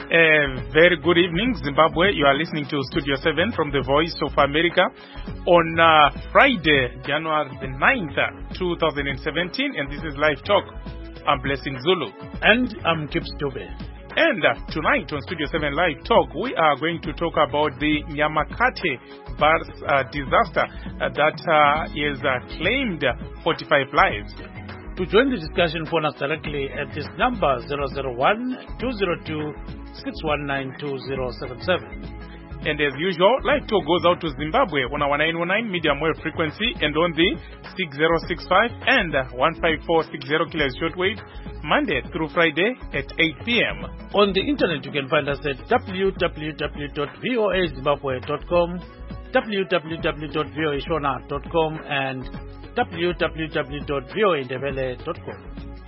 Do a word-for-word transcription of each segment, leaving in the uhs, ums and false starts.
A very good evening, Zimbabwe. You are listening to Studio seven from the Voice of America on uh, Friday, January the ninth, twenty seventeen, and this is Live Talk. I'm Blessing Zulu. And I'm Kips Dube. And uh, tonight on Studio seven Live Talk, we are going to talk about the Nyamakate bus uh, disaster uh, that uh, is uh, claimed forty-five lives. To join the discussion, phone us directly at this number zero zero one, two zero two, six one nine, two zero seven seven. And as usual, Live Talk goes out to Zimbabwe on our nine one nine medium wave frequency and on the six zero six five and one five four six zero kilohertz shortwave, Monday through Friday at eight p.m. On the internet, you can find us at w w w dot voa zimbabwe dot com, w w w dot voa shona dot com, and w w w dot voa ndebele dot com.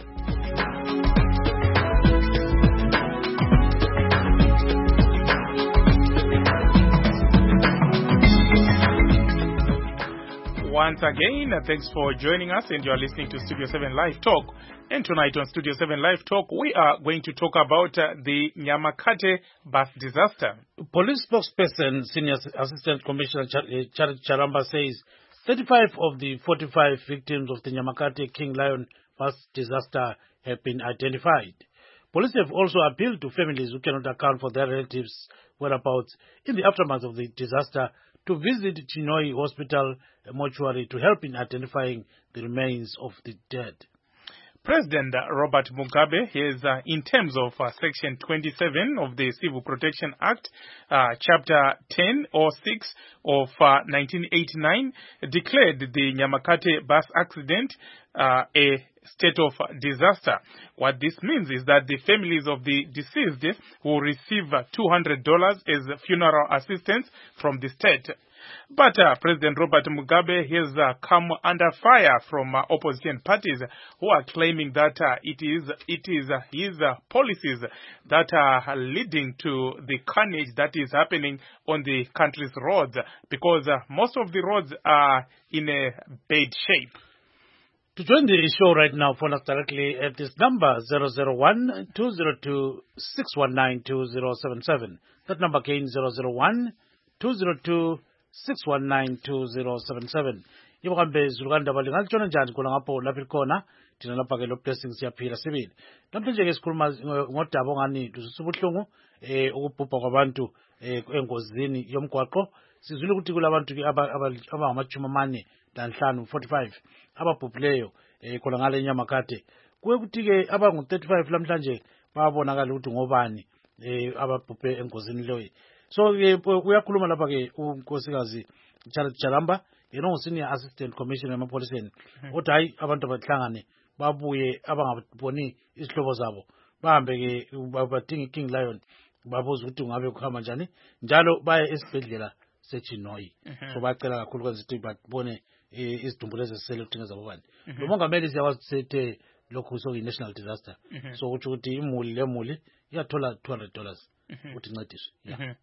Once again, uh, thanks for joining us, and you are listening to Studio seven Live Talk. And tonight on Studio seven Live Talk, we are going to talk about uh, the Nyamakate bus disaster. Police spokesperson, Senior Assistant Commissioner Charity Charamba says thirty-five of the forty-five victims of the Nyamakate King Lion bus disaster have been identified. Police have also appealed to families who cannot account for their relatives' whereabouts in the aftermath of the disaster to visit Chinhoyi Hospital mortuary to help in identifying the remains of the dead. President Robert Mugabe is, uh, in terms of uh, Section twenty-seven of the Civil Protection Act, uh, Chapter ten or six of uh, nineteen eighty-nine, declared the Nyamakate bus accident uh, a state of disaster. What this means is that the families of the deceased will receive two hundred dollars as funeral assistance from the state. But uh, President Robert Mugabe has uh, come under fire from uh, opposition parties who are claiming that uh, it is it is uh, his uh, policies that are leading to the carnage that is happening on the country's roads, because uh, most of the roads are in a bad shape. To join the show right now, phone us directly at this number zero zero one, two zero two, six one nine, two zero seven seven. That number again zero zero one, two zero two, six one nine, two zero seven seven. Yibo kambe zulukanda bali ngalitshona njani khona ngapho lapha khona thina lapha ke lo blessings siyaphila sibili. Namhlanje ke sikhuluma ngodaba ongani dusubuhlungu eh ukubhubha kwabantu eh engozini yomgwaqo. Sizwile ukuthi kulabantu ke abangamachuma amane lanhlanu forty-five ababhubhileyo eh khona ngale Nyamakate. Kuye ukuthi ke abangu thirty-five lamhlanje babonakala ukuthi ngobani eh ababhubhe engozini leyo. So uyakhuluma lapha ke unkosikazi Charity Charamba, yena ngusenior assistant commissioner emapoliseni. Uthi hayi abantu abahlangane babuye abangaboni isihlobo zabo. Bahambe ke badinga King Lion babuza ukuthi ungabe kuhamba njani. Njalo baye esibhedlela seChinhoyi. So bacela kakhulu kwenza ukuthi babone izidumbulo ezisele udinga zabo bani. Lo mongameli siyawazi sethe lokhu so national disaster. So uthi ukuthi imuli lemuli iyathola two hundred dollars. Uthi ncediswe. Yeah.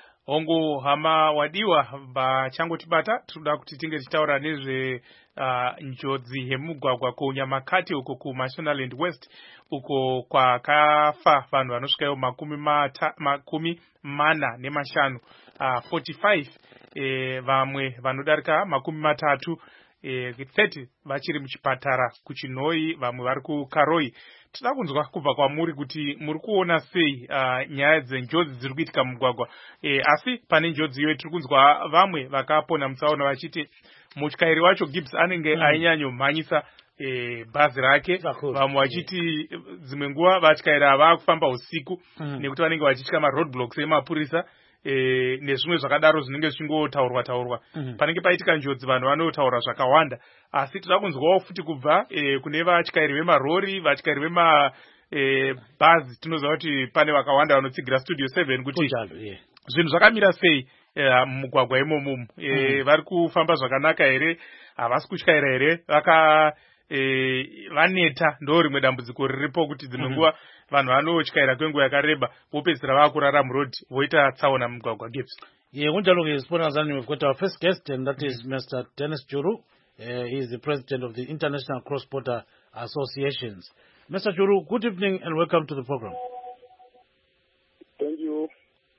Ongo hama wadiwa ba chango tibata tuda kuti tinge titaura nezve uh, njodzi yemugwagwa ku Nyamakate uko ku Mashonaland West uko kwa kafa vanhu vanosvikayo makumi mata, makumi mana nemashanu uh, forty-five eh, vamwe vanodarika makumi matatu eh, thirty vachiri muchipatara kuChinhoyi, vamwe vari kuKaroi. Tida kunzwa kubva kwamuri kuti muri kuona sei uh, nyaya dzenjodzi dziri kuitika mugwagwa. E, asi pane njodzi iyo tiri kunzwa vamwe vakapona mutsaona vachiti mutyairi wacho Gibbs anenge mm. ainyanyo mhanyisa e, bhazi rake. Vamwe vachiti dzimwe nguva vatyairi ava kufamba usiku mm. nekuti vanenge vachitya maroadblocks emapurisa. E, nezvimwe zvakadaro zvinenge zvichingotaurwa taurwa mm-hmm. Panenge paitika njodzi vanhu vanotaura zvakawanda, asi tida kunzwawo futi kubva e, kune vatyairi vemarori, vatyairi vema e, bhazi. Tinoziva kuti pane vakawanda vanotsigira Studio seven kuti yeah. zvinhu zvakamira sei e, mugwagwa imomo e, mm-hmm. vari kufamba zvakanaka here, havasi kutyaira here, vaka e, vaneta ndo rimwe dambudziko riripo kuti dzimwe nguva mm-hmm. vanhu vanotyaira kwenguva yakareba vopedzisira vakurara murodhi voita tsaona mugwagwa. Gibbs. Yeah, kunjalo ke sibona ngazani we've got our first guest, and that is Mister Dennis Juru. Uh, he is the president of the International Cross Border Associations. Mister Juru, good evening and welcome to the program. Thank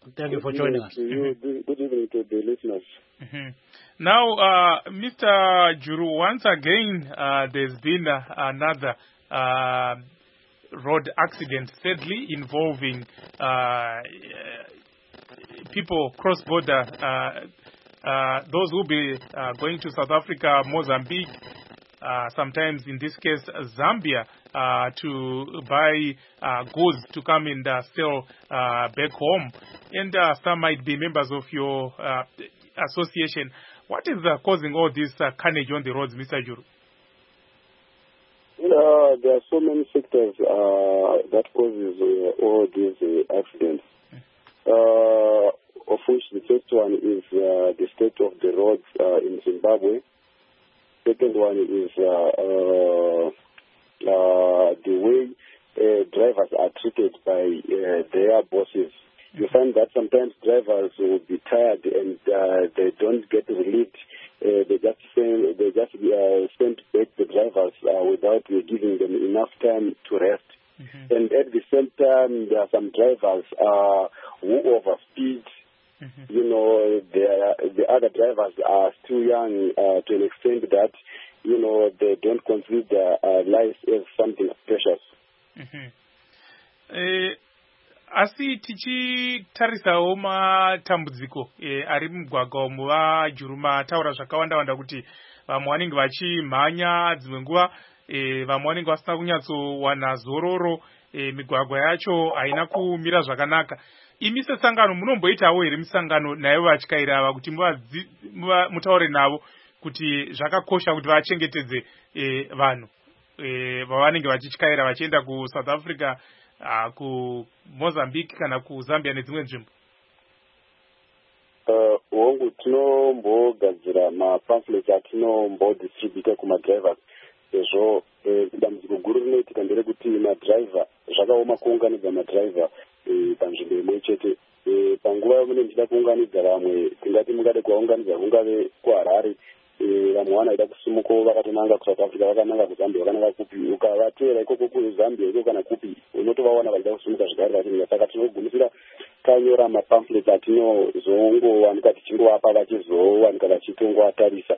Thank you for joining us. To you, good evening to the listeners. Mm-hmm. Now, uh, Mister Juru, once again, uh, there's been uh, another uh, road accident, sadly, involving uh, people cross-border, uh, uh, those who be uh, going to South Africa, Mozambique, uh, sometimes in this case Zambia, uh, to buy uh, goods to come and uh, sell uh, back home. And uh, some might be members of your uh, association. What is uh, causing all this uh, carnage on the roads, Mister Juru? Uh, there are so many sectors uh, that causes uh, all these uh, accidents. Uh, of which the first one is uh, the state of the roads uh, in Zimbabwe. Second one is uh, uh, uh, the way uh, drivers are treated by uh, their bosses. You find that sometimes drivers will be tired and uh, they don't get relieved. Uh, they just send, they just uh, send back the drivers uh, without uh, giving them enough time to rest. Mm-hmm. And at the same time, there are some drivers uh, who overspeed. Mm-hmm. You know, the other drivers are still young uh, to an extent that, you know, they don't consider uh, life as something precious. Mm-hmm. Uh, asi tichitarisawo matambudziko eh, ari mugwagwa umu vaJuru mataura zvakawanda wanda kuti vamwe vanenge vachimhanya dzimwe nguva eh, vamwe vanenge vasina kunyatsowana zororo eh, migwagwa yacho haina kumira zvakanaka. Imi sesangano munomboitawo here misangano nayo vatyairi ava kuti mutaure navo kuti zvakakosha kuti vachengetedze eh, vanhu eh, vavanenge vachityaira vachienda kuSouth Africa, uh, kuMozambique kana kuZambia nedzimwe nzvimbo? Uh, hongu tinombogadzira mapamphlet atinombodistributa kumadrivers sezvo eh, dambudziko guru rinoitika nderekuti madriver zvakaoma kuunganidza madriver eh, panzvimbo imwe chete. Eh, panguva mune ndichida kuunganidza vamwe tingati mungade kuvaunganidza kungave kuHarare, vamwe vanoida kusumuko vakatonanga kuSouth Africa vakananga kuZambia vakananga kupi, ukavatera ikoko kuZambia ikoko kana kupi unotovaona vachida kusumuka zvigare vachinga. Saka tinogumisira tanyora mapamphlet atinozongowanika tichingovapa vachizowanika vachitongoatarisa.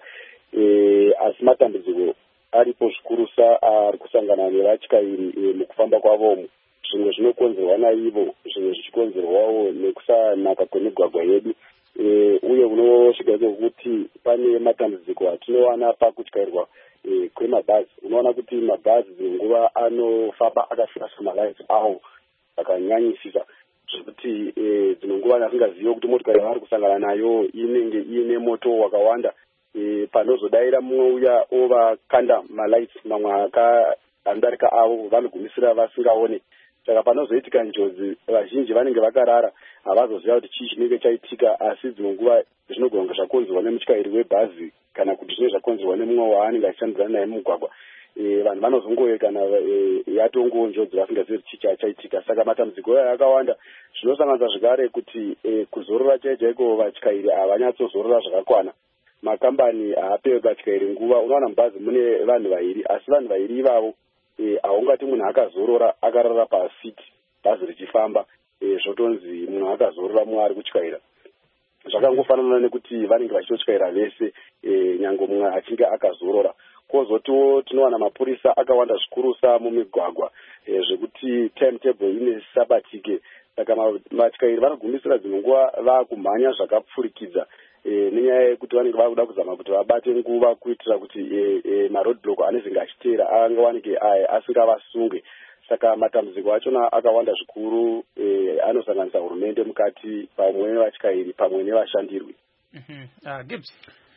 E, asi matambudziko aripo zvikurusa ari kusangana nevatyairi e, mukufamba kwavomo. Zvimwe zvinokonzerwa naivo, zvimwe zvichikonzerwawo nekusanaka kwemigwagwa yedu. E, uye unosvika kuti pane matambudziko atinowana pakutyairwa e, kwemabhazi. Unoona kuti mabhazi nguva anofamba akafiraswa malaiti awo akanyanyisisa zvekuti e, dzimwe nguva asingazivi kuti motikari yavari kusangana nayo inenge ine moto wakawanda. E, panozodaira mumwe uya ovakanda malaiti mamwe akadarika avo vanogumisira vasingaone. Saka panozoitika njodzi vazhinji vanenge vakarara havazoziva kuti chii chinenge chaitika, asi dzimwe nguva zvinogona kunge zvakonzerwa nemutyairi webhazi kana kuti zvinenge zvakonzerwa nemumwe waanenge achishandidzana naye mumugwagwa. E, vanhu vanozongowe kana e, yatongowo njodzi vasingazivi kuti chii chaitika. Saka matambudziko aya akawanda. Zvinosanganisa zvakare kuti e, kuzorora chaicho chaiko vatyairi havanyatsozorora zvakakwana. Makambani haapewe vatyairi nguva. Unowana mubhazi mune vanhu vairi, asi vanhu vairi ivavo haungati e, munhu akazorora akarara pasiti bhazi richifamba e, zvotonzi munhu akazorora mumwe ari kutyaira. Zvakangofanana nekuti vanenge vachitotyaira vese e, nyange mumwe achinge akazorora. Kozotiwo tinowana mapurisa akawanda zvikurusa mumigwagwa e, zvekuti timetable ine sabatike. Saka vatyairi vanogumisira dzimwe nguva vakumhanya zvakapfurikidza e, nenyaya yekuti vanenge vakuda kuzama kuti vabate nguva kuitira kuti e, e, maroadblock anezenge achiteera angawanike asingavasunge. Saka matambudziko achona akawanda zvikuru e, anosanganisa hurumende mukati pamwe nevatyairi pamwe nevashandirwi. Mhm. Ah, Gibbs.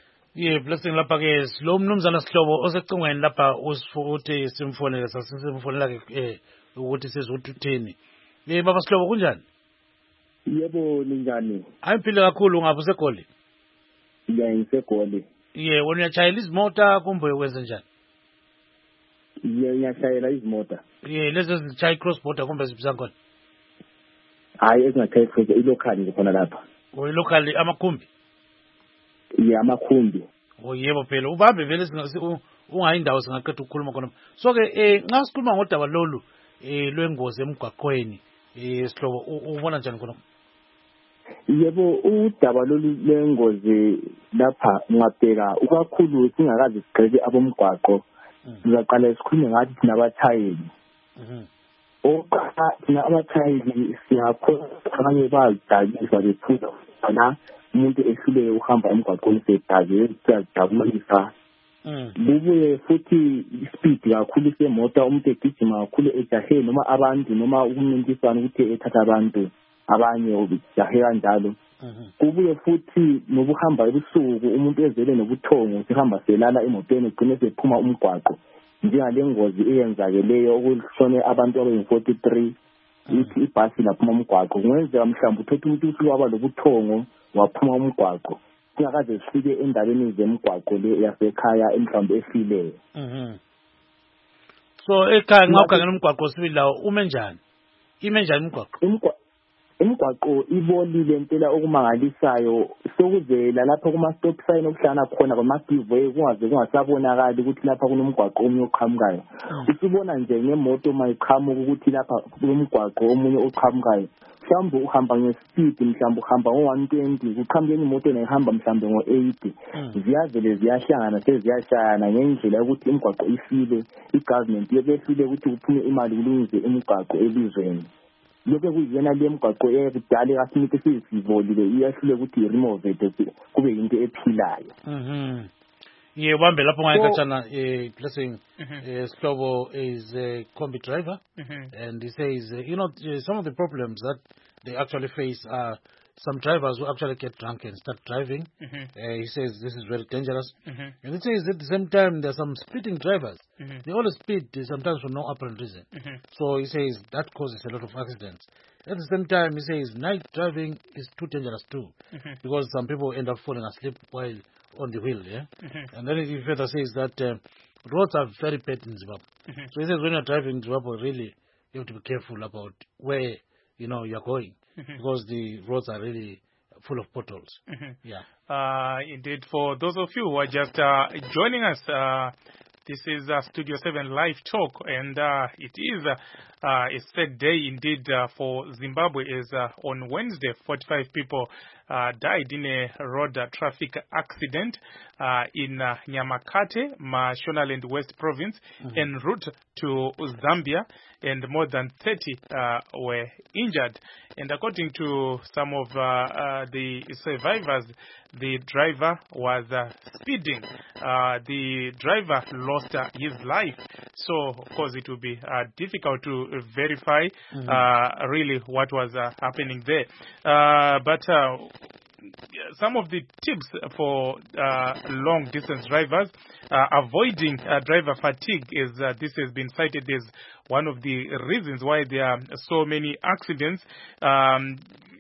Ye blessing lapha ke lo mnumzana Sihlobo osecingweni lapha usifuthi simfonele sasimfonela ke eh ukuthi sizothi uthini. Eh baba Sihlobo kunjani? Yebo ninjani? Ayiphile kakhulu ngapha useGoli. Ya ngiseGoli. Ye wena uyachayela izimota kumbe wenza njani? Ye ngiyashayela izimota. Ye lezi zichaya cross border kumbe zibizangona? Hayi ezingachayi cross ilocal nje khona lapha. O ilocal amakhumbi? Ye amakhumbi. O yebo phela ubambe vele ungayindawo singaqeda ukukhuluma khona. So ke eh nxa sikhuluma ngodaba lolu eh lwengozi emgwaqweni eh Sihlobo ubona njani khona? yebo udaba lolu lengozi lapha ngabheka ukakhulu singakazi sigqeke abomgwaqo sizaqala sikhulume ngathi thina abathayeli oqala thina abathayeli siyakho abanye bayadakisa bephuza la umuntu ehluleke uhamba emgwaqweni sedake siyajabulisa bubuye futhi speed kakhulu semoto umuntu egijima kakhulu ejahe noma abantu noma ukuncintisana ukuthi ethatha abantu abanye ujahe kanjalo kubuye futhi nobuhamba ebusuku umuntu ezele nobuthongo sihamba selala emotweni ugcine sephuma umgwaqo njengale ngozi eyenzakeleyo okushone abantu abayi forty-three ithi ibhasi laphuma umgwaqo kungenzeka mhlawumbe uthatha umuntu usuku waba lobuthongo waphuma umgwaqo singakaze sifike endaweni zemgwaqo le yasekhaya mhlawumbe efileyo so ekhaya nxa ukhangela umgwaqo sibili lawo ume njani ime njani umgwaqo imgwaqo ibolile impela okumangalisayo sokuzela lapha kuma stop sign okuhlana khona kwama giveaway kungaze kungasabonakali ukuthi lapha kunomgwaqo omunye oqhamukayo usibona nje ngemoto mayiqhamuka ukuthi lapha kunomgwaqo omunye oqhamukayo mhlawumbe uhamba ngespeed mhlawumbe uhamba ngo one twenty kuqhamuke imoto nehamba mhlawumbe ngo eighty ziyavele ziyahlangana seziyashayana ngendlela yokuthi imgwaqo ifile igovernment yebehlule ukuthi kuphume imali kulungise imgwaqo elizweni lokho kuyena le mgwaqo ekudala kasimike sizivolile iyahlule ukuthi remove kube into ephilayo mhm ye wambe lapho ngayikhatshana eh blessing Sihlobo is a combi driver and he says you know some of the problems that they actually face are some drivers who actually get drunk and start driving. Mm-hmm. uh, he says this is very dangerous. Mm-hmm. And he says at the same time there are some speeding drivers. Mm-hmm. They always speed sometimes for no apparent reason. Mm-hmm. So he says that causes a lot of accidents. At the same time he says night driving is too dangerous too. Mm-hmm. Because some people end up falling asleep while on the wheel. Yeah. Mm-hmm. And then he further says that uh, roads are very bad in Zimbabwe. Mm-hmm. So he says when you're driving in Zimbabwe, really you have to be careful about where you know you're going. Mm-hmm. Because the roads are really full of potholes. Mm-hmm. Yeah. Uh, indeed, for those of you who are just uh, joining us, uh, this is uh, Studio seven Live Talk, and uh, it is uh, uh, a sad day indeed uh, for Zimbabwe. Is uh, on Wednesday, forty-five people uh, died in a road uh, traffic accident uh, in uh, Nyamakate, Mashonaland West Province, mm-hmm. en route to Zambia, and more than thirty uh, were injured. And according to some of uh, uh, the survivors, the driver was uh, speeding. Uh, the driver lost uh, his life. So, of course, it will be uh, difficult to verify mm-hmm. uh, really what was uh, happening there. Uh, but uh, some of the tips for uh, long-distance drivers, uh, avoiding uh, driver fatigue, is uh, this has been cited as one of the reasons why there are so many accidents. Um,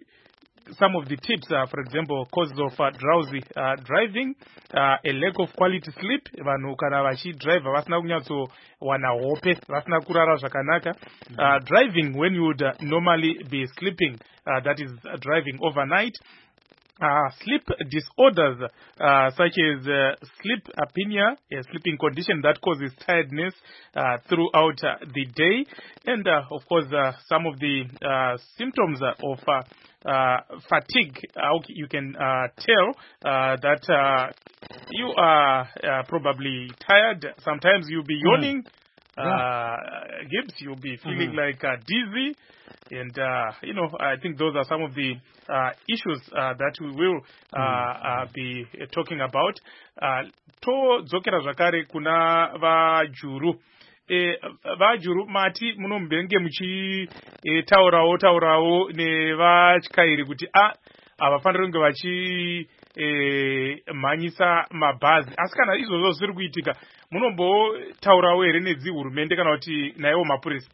some of the tips, uh, for example, causes of uh, drowsy uh, driving, uh, a lack of quality sleep. Vanhu kana vachidriva vasina kunyatso wana hope, vasina kurara zvakanaka. Uh, driving when you would uh, normally be sleeping, uh, that is uh, driving overnight. Uh, sleep disorders uh, such as uh, sleep apnea, a sleeping condition that causes tiredness uh, throughout uh, the day, and uh, of course uh, some of the uh, symptoms of uh, uh, fatigue. Uh, you can uh, tell uh, that uh, you are uh, probably tired. Sometimes you'll be yawning. Mm. Uh, Gibbs, you'll be feeling mm-hmm. like uh, dizzy, and uh, you know, I think those are some of the uh, issues uh, that we will uh, mm-hmm. uh, be uh, talking about. Uh, to dzokera zvakare kuna vajuru. E, vajuru mati munombenge muchi e, taurawo taurawo ne vachikairi kuti a avafanira kunge vachi e, mhanyisa mabhazi, asi kana izvozvo zviri kuitika munombotaurawo here nedzihurumende kana kuti naiwo mapurisa?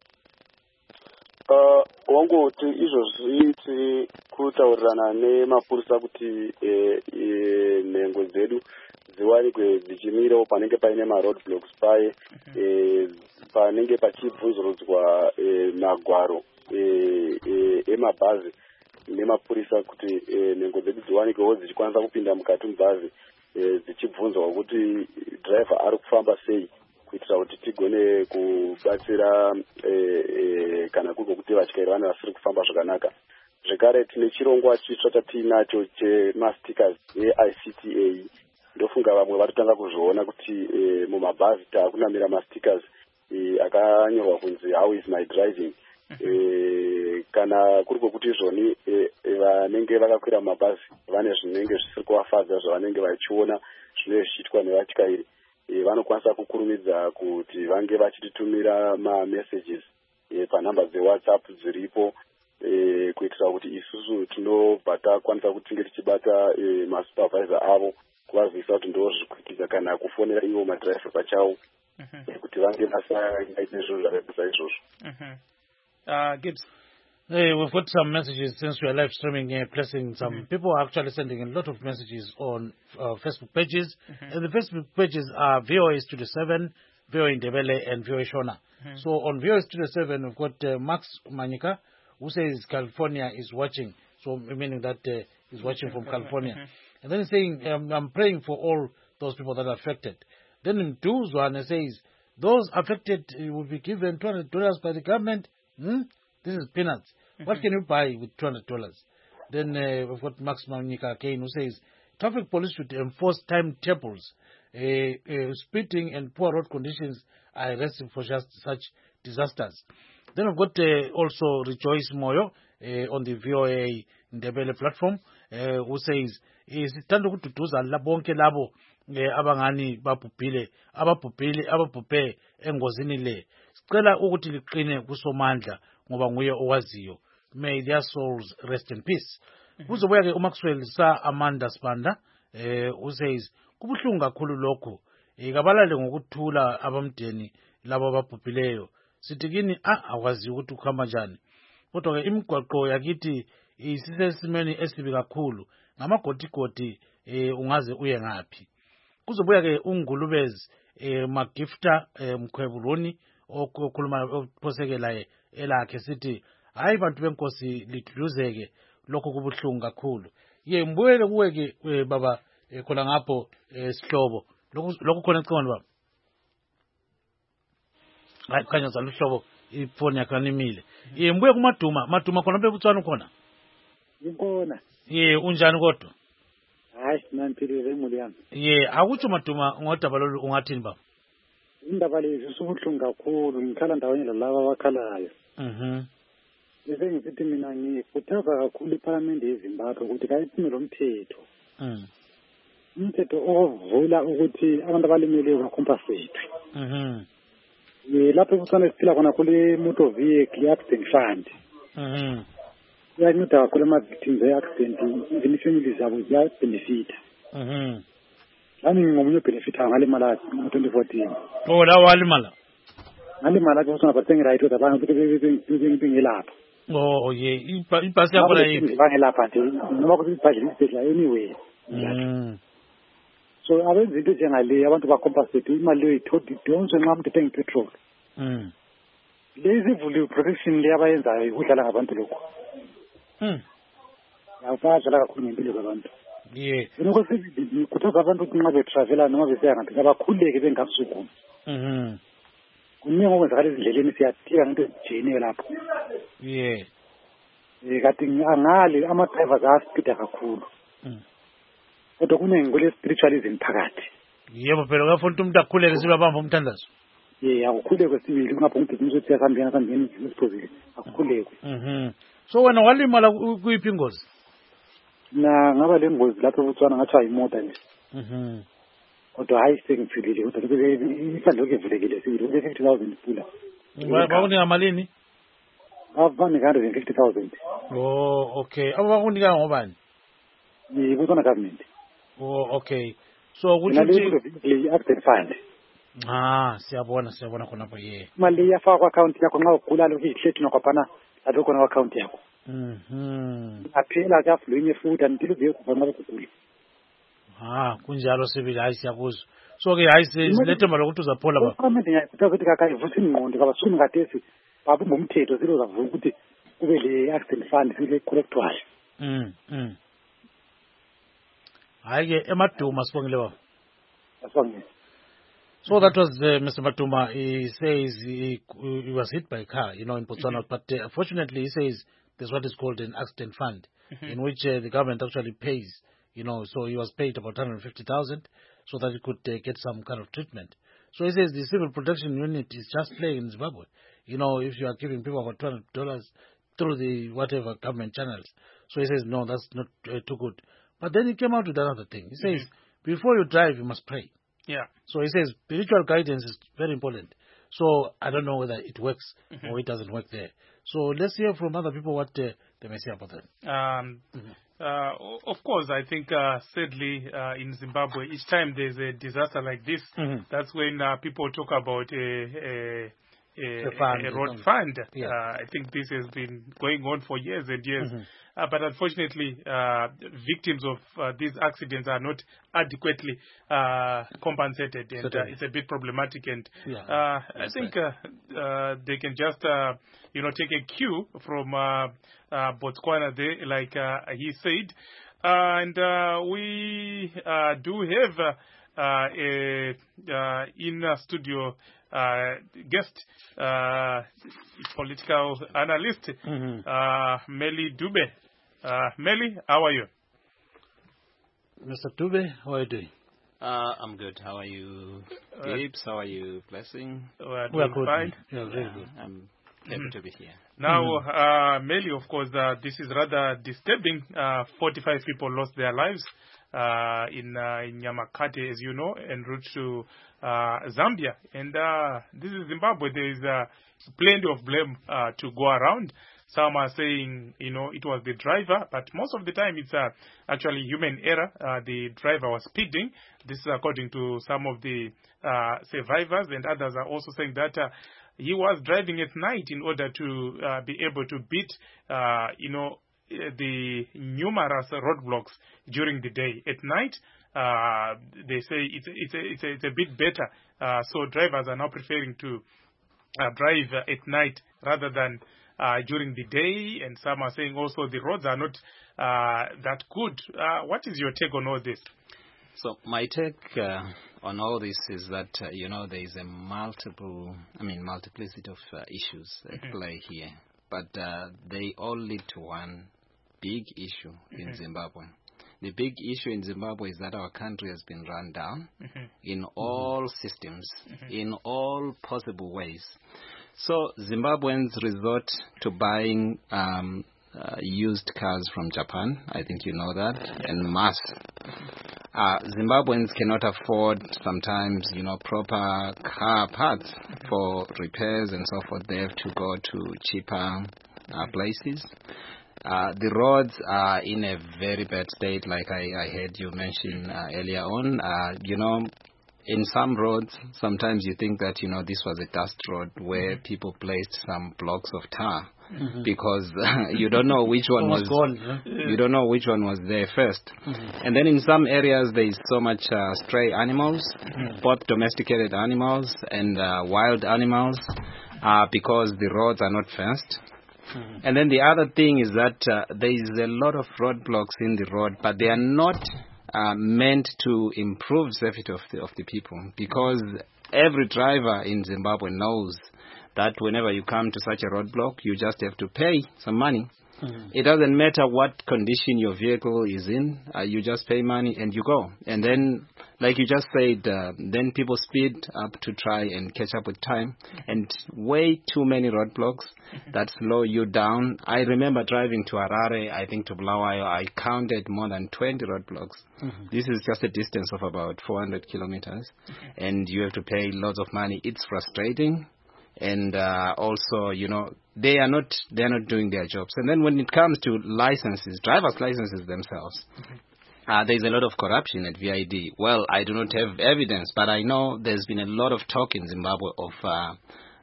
Uh, wangoti izvozvi tiri kutaurirana nemapurisa kuti e, e, nhengo dzedu dziwanikwe dzichimirawo panenge paine maroad blocks paye e, panenge pachibvunzurudzwa e, magwaro emabhazi e, e, nemapurisa kuti e, nhengo dzedu dziwanikwewo dzichikwanisa kupinda mukati mubhazi e, dzichibvunzwa kuti driver ari kufamba sei, kuitira kuti tigone kubatsira e, e, kana kuri kuti vatyairi vane vasiri kufamba zvakanaka. zvekare tine chirongwa chitsva chatinacho chemastickers e-I C T A. Ndofunga vamwe vatotanga kuzviona kuti e, mumabhazi takunamira mastickers e, akanyorwa kunzi how is my driving. E, kana kuri kwokuti izvoni e, e, vanenge vakakwira mabhazi vane zvinenge zvisiri kuvafadza zvavanenge vachiona zvinenge zvichiitwa nevatyairi, e, vanokwanisa kukurumidza kuti vange vachititumira mamessages e, panhamba dzewhatsapp dziripo, e, kuitira kuti isusu tinobva takwanisa kuti tinge tichibata e, masupervisor avo kuvazivisa kuti ndozvikuitika kana kufonera ivo madhiraivha pachavo kuti vange vasaite izvozvo zvakaita izvozvo. Uh, Gibbs. Hey, we've got some messages since we are live streaming, uh, placing some mm-hmm. people are actually sending a lot of messages on uh, Facebook pages. Mm-hmm. And the Facebook pages are V O A Studio seven, V O A Ndebele, and V O A Shona. Mm-hmm. So on V O A Studio seven, we've got uh, Max Manyika, who says California is watching. So meaning that uh, he's watching from California. Mm-hmm. And then he's saying, um, I'm praying for all those people that are affected. Then in Duzwan, he says, those affected uh, will be given two hundred dollars by the government. Hmm? This is peanuts. Mm-hmm. What can you buy with two hundred dollars? Then uh, we've got Max Manika again, who says, traffic police should enforce timetables. Uh, uh, speeding and poor road conditions are arresting for just such disasters. Then we've got uh, also Rejoice Moyo uh, on the V O A Ndebele platform, uh, who says, sithanda ukududuza labonke labo abangani babhubhile ababhubhile ababhubhe engozini le. Sicela ukuthi liqine kusomandla ngoba nguye owaziyo. May their souls rest in peace. Kuzobuya ke uMaxwell Sa Amanda Spanda eh who says kubuhlungu kakhulu lokho. Ikabalale ngokuthula abamdeni labo ababhubhileyo. Sithi kini ah akwazi ukuthi ukuhamba njani. Kodwa ke imigwaqo yakithi isisesimeni esibi kakhulu. Ngamagodigodi eh ungaze uye ngaphi. Kuzobuya ke uNgulubezi eh Magifta eh Mkhwebuloni okukhuluma ophosekelaye elakhe sithi hayi bantu benkosi lidluzeke lokho kubuhlungu kakhulu. Ye mbuyele kuwe ke baba khona ngapho sihlobo lokho lokho khona ecingweni baba. Hayi khanya zalo hlobo ifoni yakhe animile. Ye mbuye kumaduma maduma khona bebutswana khona. Ngikona. Ye unjani kodwa? Hayi nanthile emuli yami. Ye akutsho maduma ngodaba lolu ungathini baba? Indaba lezi sobuhlungu kakhulu ngikhala ndaweni lalaba abakhalayo. Mhm. Bese ngisithi mina ngikhuthaza kakhulu iParliament yeZimbabwe ukuthi kayiphume lo mthetho. Mhm. Umthetho ovula ukuthi abantu abalimeleyo bacompensate. Mhm. Ye lapho kusana siphila khona kule motor vehicle accident fund. Mhm. Yanceda kakhulu ama-victims e-accident izimishini zabo ziyabenefita. Mhm. Nami ngomunye benefita ngalimala ngo-twenty fourteen. Oh la walimala. Ngalimala ke usona bathenga right kodwa abantu bengelapha. Oh ye ibhasi yakho la yipi? Bangelapha nje noma kuthi ibhadle isibhedlela anyway. Mhm. So abenza into njengale abantu bacompensate imali leyo ithodi donke nxa umuntu ethenga ipetrol. Mhm. Lezi vulu protection le abayenzayo ukudlala ngabantu lokho. Mhm. Yabadlala kakhulu ngempilo zabantu. Yeah. Lokho kukhuthaza abantu ukuthi nxa betravela noma beseya ngaphi abakhuleke bengakusukuma. Mhm. Kuningi okwenzakala ezindleleni siyadika ngento ezijene lapho. Yeah. Eh kati angale ama drivers asipida kakhulu. Mhm. Kodwa kuningi kule spiritualism phakathi. Yebo phela ngafuna umuntu akhuleke sibabamba umthandazo. Yeah, akukhuleke sibili ngapha ngibhizinisi ukuthi siyahambena sambeni isiphozile. Akukhuleke. Mhm. So wena walimala kuyiphi ingozi? Na ngaba le ngozi lapho eBotswana ngathi imoto nje. Mhm. Kodwa hayi sengifilile kodwa isandla lokuvulekile sibili ube fifty thousand pula. Bakunika malini? Bakunika one hundred fifty thousand. Oh okay. Aba bakunika ngobani? Ni Botswana government. Oh okay. So ukuthi le accident fund. Ah siyabona siyabona khona lapha ye. Imali iyafaka ku account yakho nxa ugula lokho ihlethi nokwapana lapho khona ku account yakho. Mhm. Aphela ka fluinye futhi antilo vye kuvama ukugula. Ah kunjalo sibili hayi siyakuzwa. So ke hayi silethe mali ukuthi uzaphola ba. Government ngiyakuthatha ukuthi kakayi vuthi ingqondo kabasuni ngadesi babumba umthetho zilo zavuka ukuthi kube le accident fund sile correctwal. Mhm. Mhm. Hayi ke emaduma sibongile ba. Asibongile. So that was uh, Mister Matuma. He says he, he was hit by a car, you know, in Botswana. Mm-hmm. But uh, fortunately, he says there's what is called an accident fund, mm-hmm. in which uh, the government actually pays, you know, so he was paid about one hundred fifty thousand so that he could uh, get some kind of treatment. So he says the civil protection unit is just playing in Zimbabwe. You know, if you are giving people about two hundred dollars through the whatever government channels. So he says, no, that's not uh, too good. But then he came out with another thing. He says, mm-hmm. before you drive, you must pray. Yeah. So he says spiritual guidance is very important. So I don't know whether it works mm-hmm. or it doesn't work there. So let's hear from other people what uh, they may say about that. Um, mm-hmm. uh, of course, I think uh, sadly uh, in Zimbabwe, each time there's a disaster like this, mm-hmm. that's when uh, people talk about a, a A, fund, a road fund. Yeah. Uh, I think this has been going on for years and years. Mm-hmm. Uh, but unfortunately, uh, victims of uh, these accidents are not adequately uh, compensated, and uh, it's a bit problematic. And yeah. uh, I think uh, uh, they can just, uh, you know, take a cue from uh, uh, Botswana there, like uh, he said. Uh, and uh, we uh, do have uh, a uh, in a studio Uh, guest, uh, political analyst, mm-hmm. uh, Meli Dube. Uh, Meli, how are you? Mister Dube, how are you doing? Uh, I'm good. How are you, Gibbs? How are you, Blessing? We're we are good. Fine. Yeah, very good. I'm happy mm-hmm. to be here. Now, mm-hmm. uh, Meli, of course, uh, this is rather disturbing. Uh, forty-five people lost their lives uh, in, uh, in Nyamakate, as you know, en route to uh, Zambia. And uh, this is Zimbabwe. There is uh, plenty of blame uh, to go around. Some are saying, you know, it was the driver, but most of the time it's uh, actually human error. Uh, the driver was speeding. This is according to some of the uh, survivors, and others are also saying that uh, he was driving at night in order to uh, be able to beat, uh, you know, the numerous roadblocks during the day. At night, uh, they say it's it's a, it's a, it's a bit better. Uh, so drivers are now preferring to uh, drive at night rather than uh, during the day. And some are saying also the roads are not uh, that good. Uh, what is your take on all this? So my take uh, on all this is that, uh, you know, there is a multiple, I mean, multiplicity of uh, issues at mm-hmm. play here. But uh, they all lead to one big issue mm-hmm. in Zimbabwe. The big issue in Zimbabwe is that our country has been run down mm-hmm. in all mm-hmm. systems, mm-hmm. in all possible ways. So Zimbabweans resort to buying um, uh, used cars from Japan. I think you know that, en masse. Uh, Zimbabweans cannot afford sometimes, you know, proper car parts mm-hmm. for repairs and so forth. They have to go to cheaper uh, places. Uh, the roads are in a very bad state, like I, I heard you mention uh, earlier on. Uh, you know, in some roads, sometimes you think that, you know, this was a dust road where mm-hmm. people placed some blocks of tar mm-hmm. because uh, you don't know which one was gone. Huh? You don't know which one was there first. Mm-hmm. And then in some areas there is so much uh, stray animals, mm-hmm. both domesticated animals and uh, wild animals, uh, because the roads are not fenced. Mm-hmm. And then the other thing is that uh, there is a lot of roadblocks in the road, but they are not uh, meant to improve safety of the, of the people, because every driver in Zimbabwe knows that whenever you come to such a roadblock, you just have to pay some money. Mm-hmm. It doesn't matter what condition your vehicle is in, uh, you just pay money and you go. And then, like you just said, uh, then people speed up to try and catch up with time, and way too many roadblocks that slow you down. I remember driving to Harare, I think to Bulawayo, I counted more than twenty roadblocks. Mm-hmm. This is just a distance of about four hundred kilometers, mm-hmm. and you have to pay lots of money. It's frustrating. And uh, also, you know, they are not they are not doing their jobs. And then when it comes to licenses, driver's licenses themselves, mm-hmm. uh, there's a lot of corruption at V I D. Well, I do not have evidence, but I know there's been a lot of talk in Zimbabwe of uh,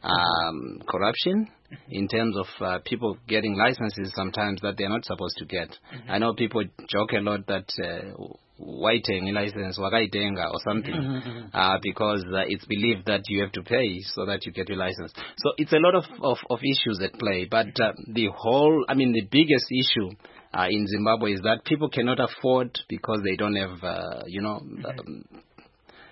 um, corruption mm-hmm. in terms of uh, people getting licenses sometimes that they're not supposed to get. Mm-hmm. I know people joke a lot that uh, Waiteng license, wakaitenga or something, mm-hmm. uh, because uh, it's believed that you have to pay so that you get your license. So it's a lot of, of, of issues at play. But uh, the whole, I mean, the biggest issue uh, in Zimbabwe is that people cannot afford, because they don't have, uh, you know, mm-hmm. um,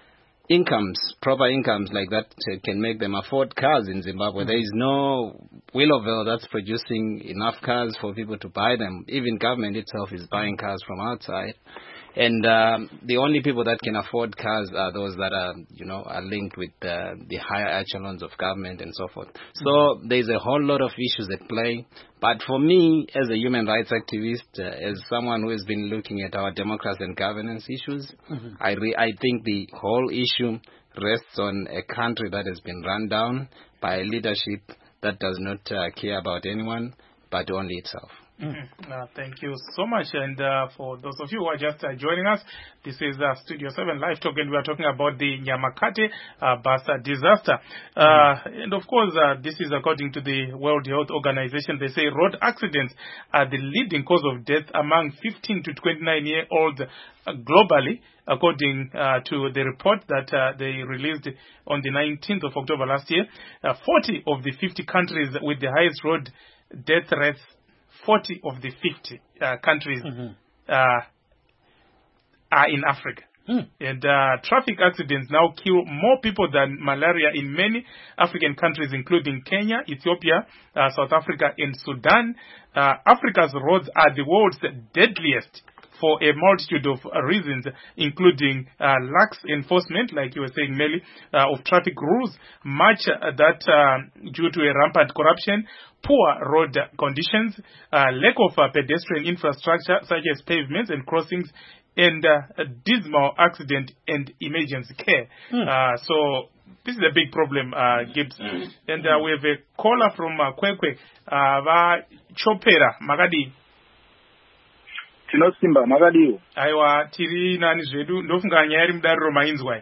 incomes, proper incomes like that uh, can make them afford cars in Zimbabwe. Mm-hmm. There is no Willowville that's producing enough cars for people to buy them. Even government itself is buying cars from outside. And um, the only people that can afford cars are those that are, you know, are linked with uh, the higher echelons of government and so forth. So mm-hmm. there's a whole lot of issues at play. But for me, as a human rights activist, uh, as someone who has been looking at our democracy and governance issues, mm-hmm. I re- I think the whole issue rests on a country that has been run down by a leadership that does not uh, care about anyone but only itself. Mm-hmm. Uh, thank you so much. And uh, for those of you who are just uh, joining us, this is uh, Studio seven Live Talk, and we are talking about the Nyamakate uh, bus uh, disaster. Uh, mm-hmm. And of course, uh, this is according to the World Health Organization. They say road accidents are the leading cause of death among fifteen to twenty-nine year olds uh, globally, according uh, to the report that uh, they released on the nineteenth of October last year. Uh, forty of the fifty countries with the highest road death rates, forty of the fifty uh, countries mm-hmm. uh, are in Africa. Mm. And uh, traffic accidents now kill more people than malaria in many African countries, including Kenya, Ethiopia, uh, South Africa, and Sudan. Uh, Africa's roads are the world's deadliest for a multitude of uh, reasons, including uh, lax enforcement, like you were saying, Melly, uh, of traffic rules, much uh, that uh, due to a rampant corruption, poor road conditions, uh, lack of uh, pedestrian infrastructure such as pavements and crossings, and uh, dismal accident and emergency care. Mm. Uh, so this is a big problem, uh, Gibbs. Mm. And uh, we have a caller from uh, Kwekwe, uh, va Chopera, Magadi. Tinosimba makadiwo. Aiwa tiri nani zvedu ndofunga nyaya iri mudariro mainzwai.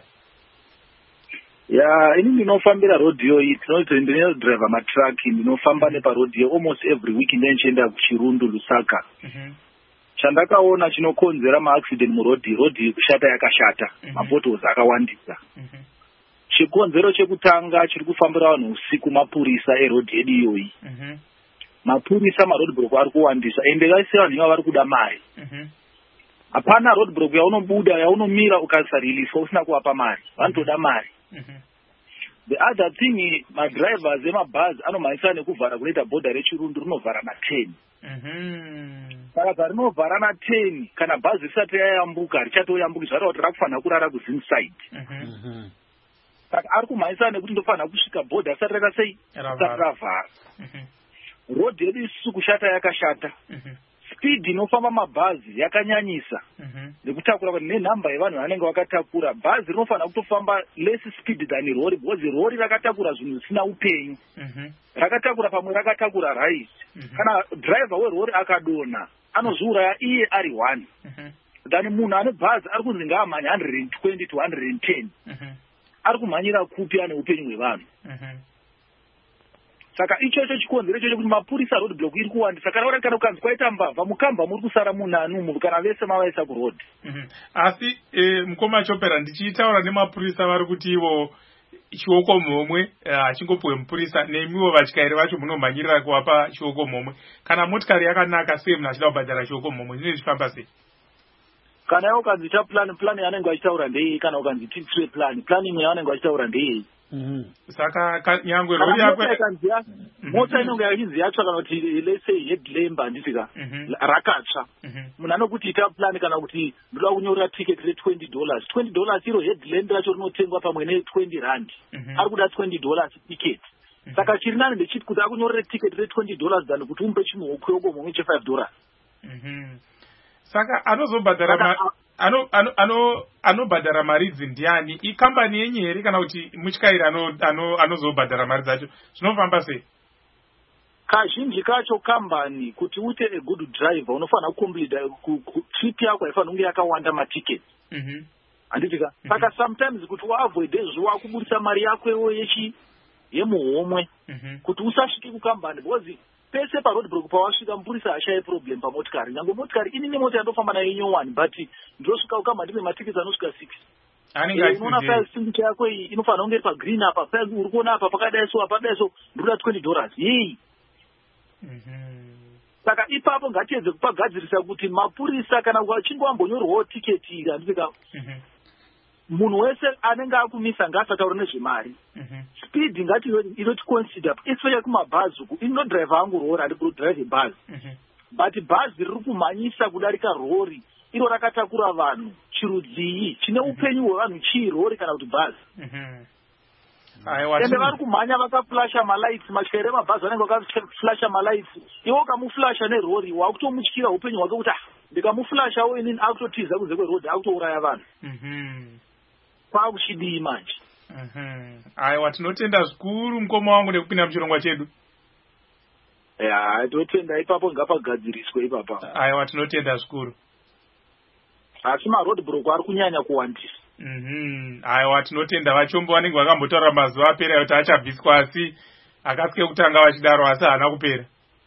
Ya ini ndinofambira rodhiyo iyi tinoti ndinodriver matraki ndinofamba neparodhiyo almost every week ndichienda kuChirundu Lusaka. Mhm. Chandakaona chinokonzera maaccident murodhi rodhi kushata yakashata, mapotholes akawandisa. Mhm. Chikonzero chekutanga chiri kufambira vanhu usiku mapurisa erodhi yedu iyoyi. Mhm. Mapurisa maroadblock ari kuwandisa ende vaise vanhu vari kuda mari. Mhm. Hapana roadblock yaunobuda yaunomira ukasarelease usina kuwapa mari, vanotoda mari. Mhm. The other thing, madrivers emabhazi anomhanyisa nekuvhara kunoita bhodha reChirundu rinovhara na ten. Mhm. Saka parinovhara na ten kana bhazi risati yayambuka richatoyambuka zvataura kuti rakufanira kurara kuzinside. Mhm. Saka ari kumhanyisa nekuti ndofanira kusvika bhodha risati rakasei risati ravhara. Mhm. Road yedu isusu kushata yakashata. Mm-hmm. Speed inofamba mabhazi yakanyanyisa. Mm-hmm. Nekutakura kuti nenhamba yevanhu vanenge vakatakura bhazi rinofanira kutofamba less speed than lori because lori rakatakura zvinhu zvisina upenyu. Mm-hmm. Rakatakura pamwe rakatakura rice. Mm-hmm. Kana driver werori akadonha anozviuraya iye ari one. Mm-hmm. Than munhu ane bhazi ari kunzi ngaamhanye one hundred twenty to one hundred ten. Mm-hmm. Ari kumhanyira kupi ane upenyu hwevanhu. Mm-hmm. Saka ichocho chikonzero ichocho kuti mapurisa road block iri kuwandisa kana uri kana ukanzi kwaita mbavha mukamba muri kusara munhu kana vese mavaisa kuroad. Mhm. Asi eh, mukoma Chopera ndichitaura nemapurisa vari kuti ivo chioko momwe achingopuwe mupurisa nemiwo vatyairi vacho munomhanyirira kuwapa chioko momwe. Kana motikari yakanaka sei munhu achida kubhadhara chioko momwe zvine zvifamba sei? Kana iwo ukanzi cha plan plan yanenge achitaura ndei kana ukanzi titire plan plan imwe yanenge achitaura ndei. Mhm. Saka nyangwe rori yakwe mota inonge yachinzi yatsva kana kuti let's say headlamp handisika rakatsva. Munhu anokuti ita plan kana kuti ndoda kunyorera ticket re twenty dollars. twenty dollars iro headlamp racho rinotengwa pamwe ne twenty rand. Ari kuda twenty dollars ticket. Saka chiri nani ndechiti kuti akunyorera ticket re twenty dollars than kuti umpe chimuhoko momwe che five dollars. Mhm. Saka anozobhadhara ano ano ano anobhadhara mari dzindiani ikambani yenye here kana kuti mutyairi ano ano anozobhadhara mari dzacho zvinofamba sei? Kazhinji kacho kambani kuti ute a good driver unofanira kucomplete trip yako haifanira kunge yakawanda maticket. Mhm. Handitika. Saka sometimes kuti uavoid zuwa kubudisa mari yako iwe yechi yemuhomwe kuti usasvike kukambani because pese paroad block pawasvika mupurisa ashaya problem pamotikari. Nyange motikari ini nemota yandofamba nayo nyowani but ndosvika kukamba ndine matiketi anosvika six. Unoona price singi yako iyi inofanira kunge pa green apa price uri kuona apa pakadai so apa dai so ndoda twenty dollars. Yei. Mhm. Saka ipapo ngatiedze kupagadzirisa kuti mapurisa kana wachinge wambonyorwawo tiketi iri andika. Mhm. munhu wese anenge akumisa ngasataure nezvemari speed ngati inoti consider especially kumabhazi uku inodriver angu rori ari kudrive bhazi but bhazi riri kumhanyisa kudarika rori iro rakatakura vanhu chirudzii chine upenyu hwevanhu chii rori kana kuti bhazi ende vari kumhanya vakaflasha malights matyairi emabhazi vanenge vakaflasha malights iwo ukamuflasha nerori wakutomutyira upenyu hwake kuti ndikamuflashawo inini akutotiza kunze kwerodhi akutouraya vanhu kwakuchidii manje aiwa tinotenda zvikuru mukoma wangu nekupinda muchirongwa chedu ya totenda ipapo ngapagadziriswe ipapa aiwa tinotenda zvikuru asi marodblock ari kunyanya kuwandisa mhm aiwa tinotenda vachombo vanenge vakambotaura mazuva apera kuti achabviswa asi akasike kutanga vachidaro asi haana kupera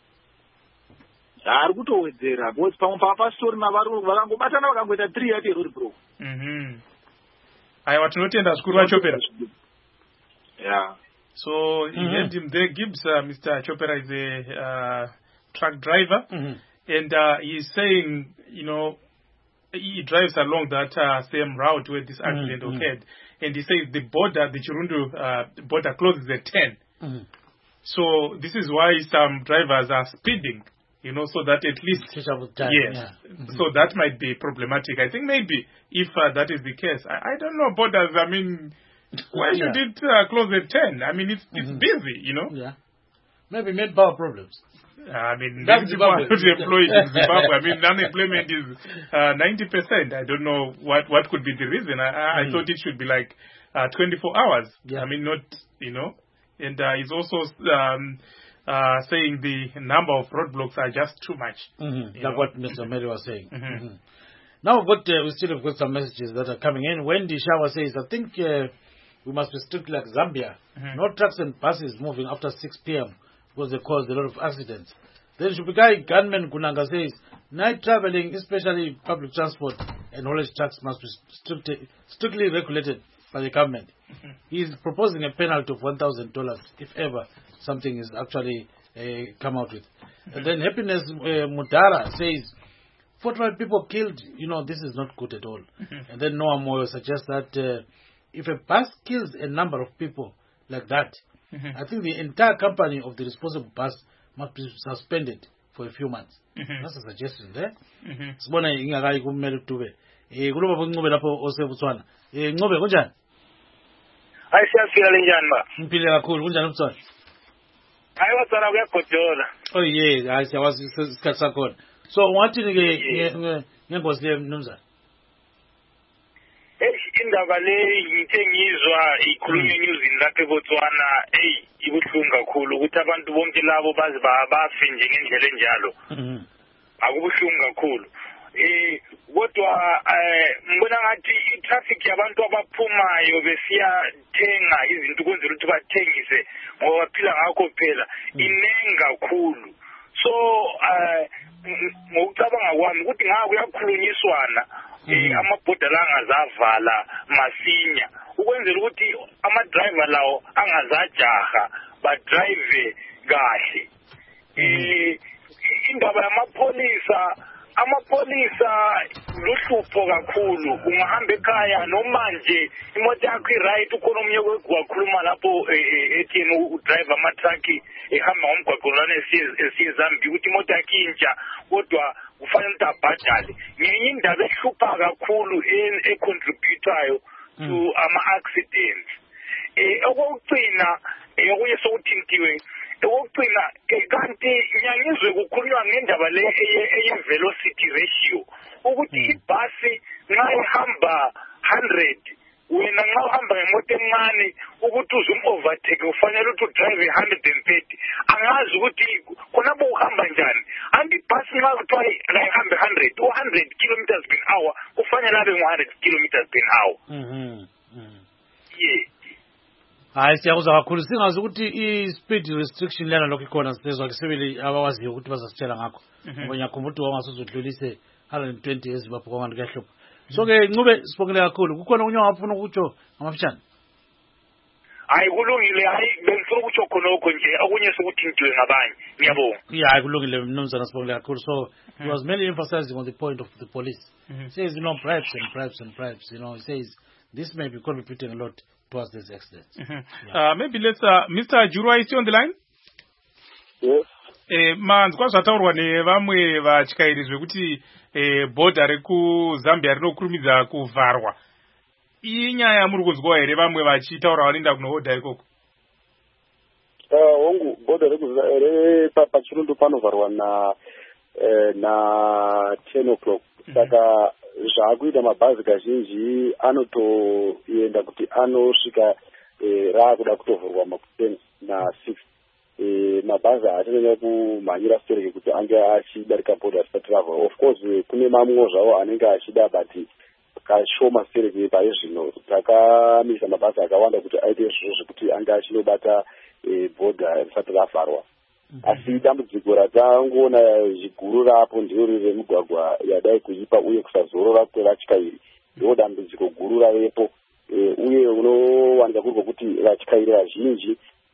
ari kutowedzera because pamwe papasitorina vari vakangobatana vakangoita three yati rodblock mhm aiwa tinotenda zvikuru vachopera yeah so mm -hmm. you heard him there. Gibbs, uh, Mister Chopera is a uh, truck driver mm -hmm. and uh, he's saying, you know, he drives along that uh, same route where this accident mm -hmm. occurred, and he says the border, the Chirundu uh, border closes at ten. Mm -hmm. So this is why some drivers are speeding, you know, so that at least time, yes, yeah. mm -hmm. so that might be problematic. I think maybe if uh, that is the case, I, I don't know borders. I mean, why should yeah. it uh, close at ten? I mean, it's it's mm -hmm. busy, you know. Yeah, maybe manpower problems. I mean, that's Zimbabwe. Not employed in Zimbabwe. I mean, unemployment is uh, ninety percent. I don't know what, what could be the reason. I, I mm. thought it should be like uh, twenty-four hours. Yeah. I mean, not, you know. And uh, he's also um, uh, saying the number of roadblocks are just too much. Mm-hmm. Like know? What Mister Mary was saying. Mm-hmm. Mm-hmm. Now, what uh, we still have got some messages that are coming in. Wendy Shawa says, I think uh, we must be strict like Zambia. Mm-hmm. No trucks and buses moving after six p.m. because they cause a lot of accidents. Then Shubikai Gunman Kunanga says, night traveling, especially public transport and haulage trucks, must be strictly, strictly regulated by the government. Mm-hmm. He is proposing a penalty of one thousand dollars if ever something is actually uh, come out with. Mm-hmm. And then Happiness uh, Mudara says, forty-five people killed, you know, this is not good at all. Mm-hmm. And then Noah Moyo suggests that uh, if a bus kills a number of people like that, mm-hmm. I think the entire company of the responsible bus must be suspended for a few months. Mm-hmm. That's a suggestion there. Sibona ingakayi kumele kutube. Eh kuloba bonqobe lapho osebutswana. Eh Nqobe kunjani? Hayi siyafika lenjani ba? Impilo kakhulu kunjani ubutswana? Hayi watsana kuyagodola. Oh yeah, hayi siyawazi isikhathi sakhona. So wathini ke ngengozi le mnumzana? Eh indaba le ngithe ngizwa ikhulunywa enyuzini lapha eBotswana, hey ibuhlungu kakhulu ukuthi abantu bonke labo bazi bafe nje ngendlela enjalo. Mhm. Akubuhlungu kakhulu. Eh kodwa eh ngibona ngathi itraffic yabantu abaphumayo besiya thenga izinto kwenzela ukuthi bathengise ngoba phila ngakho phela inengi kakhulu. So eh ngokucabanga kwami ukuthi ngaka kuyakhulunyiswana eh amabhoda la angazavala masinya ukwenzela ukuthi ama driver lawo angazajaha ba drive kahle. Eh indaba yamapolisa amapolisa luhlupho kakhulu ungahamba ekhaya noma nje imoto yakho iright ukhona umnye kwakhuluma lapho ethini udriver ama truck ehamba ngomgwaqo lana esiyezambi ukuthi imoto yakho intsha kodwa kufanele ukuthi abhadale. Ngenye indaba ehlupha kakhulu econtributayo to ama accidents. Eh okugcina eyokunye sokuthintiwe okugcina kanti nyangizwe kukhulunywa ngendaba le eye velocity ratio ukuthi ibhasi nxa ihamba one hundred wena nxa uhamba ngemoto encane ukuthi uze overtake ufanele ukuthi udrive one hundred thirty angazi ukuthi khonapho uhamba njani anti ibhasi nxa kuthiwa ihambe one hundred one hundred kilometers per hour kufanele abe one hundred kilometers per hour. Mhm. Yeah. Hayi siyakuzwa kakhulu singazi ukuthi i-speed restriction lana lokho ikhona sisezwa kusebele abawaziyo ukuthi bazasitshela ngakho ngoba ngiyakhumbula ukuthi wangasuzudlulise one hundred twenty ezibapho kwabantu kuyahlupha. So ke Ncube sibongile kakhulu kukhona unye ongafuna ukutsho ngamafishane. Hayi kulungile hayi bengifuna ukutsho khonokho nje okunye sokuthintiwe ngabanye ngiyabonga. Yeah hayi kulungile mnumzana sibongile kakhulu. So he was mainly emphasizing on the point of the police. Mm-hmm. He says you know bribes and bribes and bribes, you know, he says this may be contributing a lot towards this accident. Mm-hmm. yeah. uh, maybe let's uh, Mister Jurwa, is he on the line? Yes. Eh, manzwa zvataurwa nevamwe vatyairi zvekuti eh, bhodha rekuZambia rinokurumidza kuvharwa. Iyi nyaya muri kuzwa here vamwe vachitaura vanoenda kunohodha ikoko? hongu bhodha re pachirundu panovharwa na na ten o'clock. Saka zvaakuita mabhazi kazhinji anotoenda kuti anosvika raakuda kutovhurwa maten na six. Mabhazi haatanyanya kumhanyira sitereke kuti ange achidarika bhodha risati ravharwa. Of course kune mamwewo zvavo anenge achida but kashoma sitereke pari zvino. Takamisa mabhazi akawanda kuti aite izvozvo zvekuti ange achinobata bhodha risati ravharwa. Asi dambudziko ratangoona ziguru rapo ndiro remugwagwa yadai kuipa uye kusazorora kwevatyairi. Ndiro dambudziko guru ravepo. Uye unowanika kuri kuti vatyairi vazhinji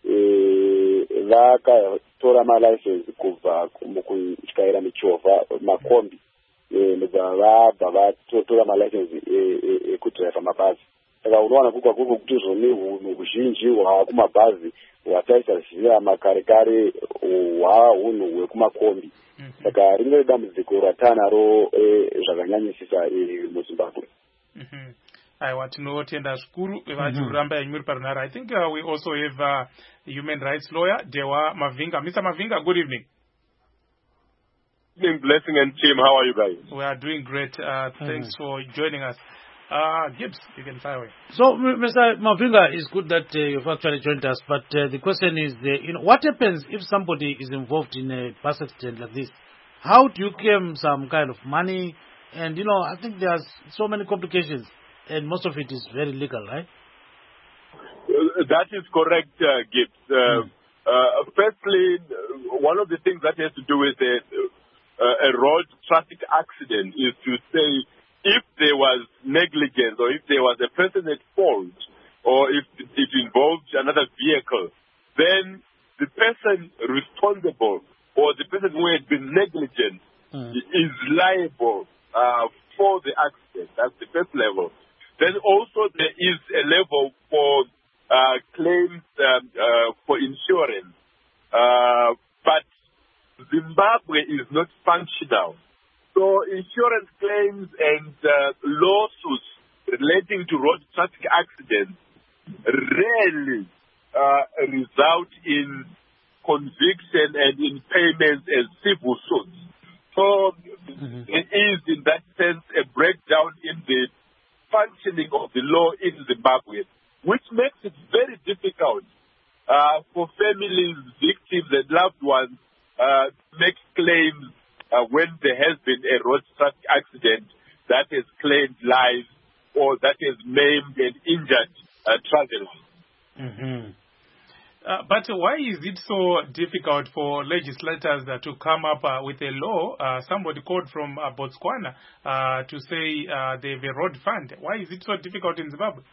vakatora malicense kubva mukutyaira michovha makombi ndobva vabva vatotora malicense ekudhiraivha mabhazi. Saka unowana kuri kwakuri kuti zvone hunhu huzhinji hwakumabhazi hwataisazivira makare kare hwahunhu hwekumakombi. Saka rinenge dambudziko ratanaro zvakanyanyisisa muZimbabwe. Aiwa, tinotenda zvikuru vachikuramba yenyu muri parunhare. I think uh, we also have a human rights lawyer, Dewa Mavinga. Mister Mavinga, good evening. Good evening, Blessing and team. How are you guys? We are doing great. Uh, thanks mm-hmm. for joining us. Uh, Gibbs, you can fire away. So, Mister Mavinga, it's good that uh, you've actually joined us, but uh, the question is, uh, you know, what happens if somebody is involved in a bus accident like this? How do you claim some kind of money? And, you know, I think there's so many complications. And most of it is very legal, right? Uh, that is correct, uh, Gibbs. Uh, mm. uh, firstly, one of the things that has to do with a, a road traffic accident is to say if there was negligence or if there was a person at fault or if it involved another vehicle, then the person responsible or the person who had been negligent mm. is liable uh, for the accident. That's the first level. Then also there is a level for uh, claims um, uh, for insurance. Uh, but Zimbabwe is not functional. So insurance claims and uh, lawsuits relating to road traffic accidents rarely uh, result in conviction and in payments as civil suits. So mm-hmm. it is in that sense a breakdown in the functioning of the law in Zimbabwe, which makes it very difficult uh, for families, victims, and loved ones uh, to make claims uh, when there has been a road traffic accident that has claimed lives or that has maimed and injured uh, travelers. Mm-hmm. Uh, but why is it so difficult for legislators uh, to come up uh, with a law? Uh, somebody called from uh, Botswana uh, to say uh, they have a road fund. Why is it so difficult in Zimbabwe?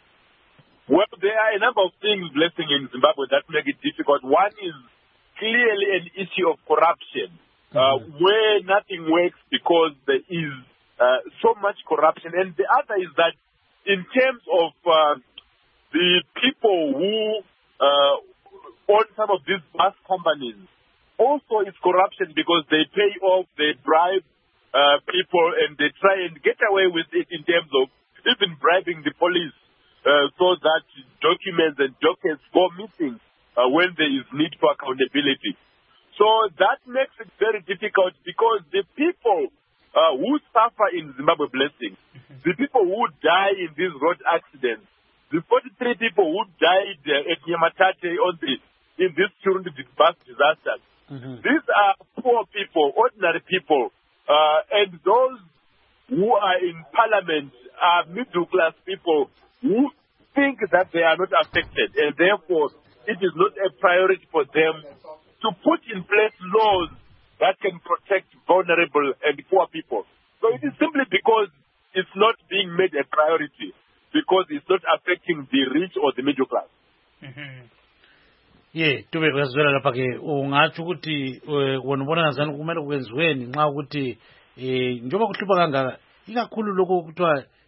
Well, there are a number of things, Blessing, in Zimbabwe that make it difficult. One is clearly an issue of corruption, mm-hmm. uh, where nothing works because there is uh, so much corruption. And the other is that in terms of uh, the people who Uh, on some of these bus companies. Also, it's corruption because they pay off, they bribe uh, people, and they try and get away with it in terms of even bribing the police uh, so that documents and dockets go missing uh, when there is need for accountability. So that makes it very difficult because the people uh, who suffer in Zimbabwe, Blessing, the people who die in these road accidents, the forty-three people who died uh, at Nyamatate on the, in this Kirundi bus disaster, mm-hmm. these are poor people, ordinary people, uh, and those who are in parliament are middle-class people who think that they are not affected, and therefore it is not a priority for them to put in place laws that can protect vulnerable and poor people. So it is simply because it's not being made a priority. Because it's not affecting the rich or the middle class. Mm-hmm. Yeah, tube kwazwela lapha ke ungathi ukuthi wona ubona ngazani kumele kwenziweni nxa ukuthi eh njengoba kuhlupha kangaka ikakhulu lokho kuthiwa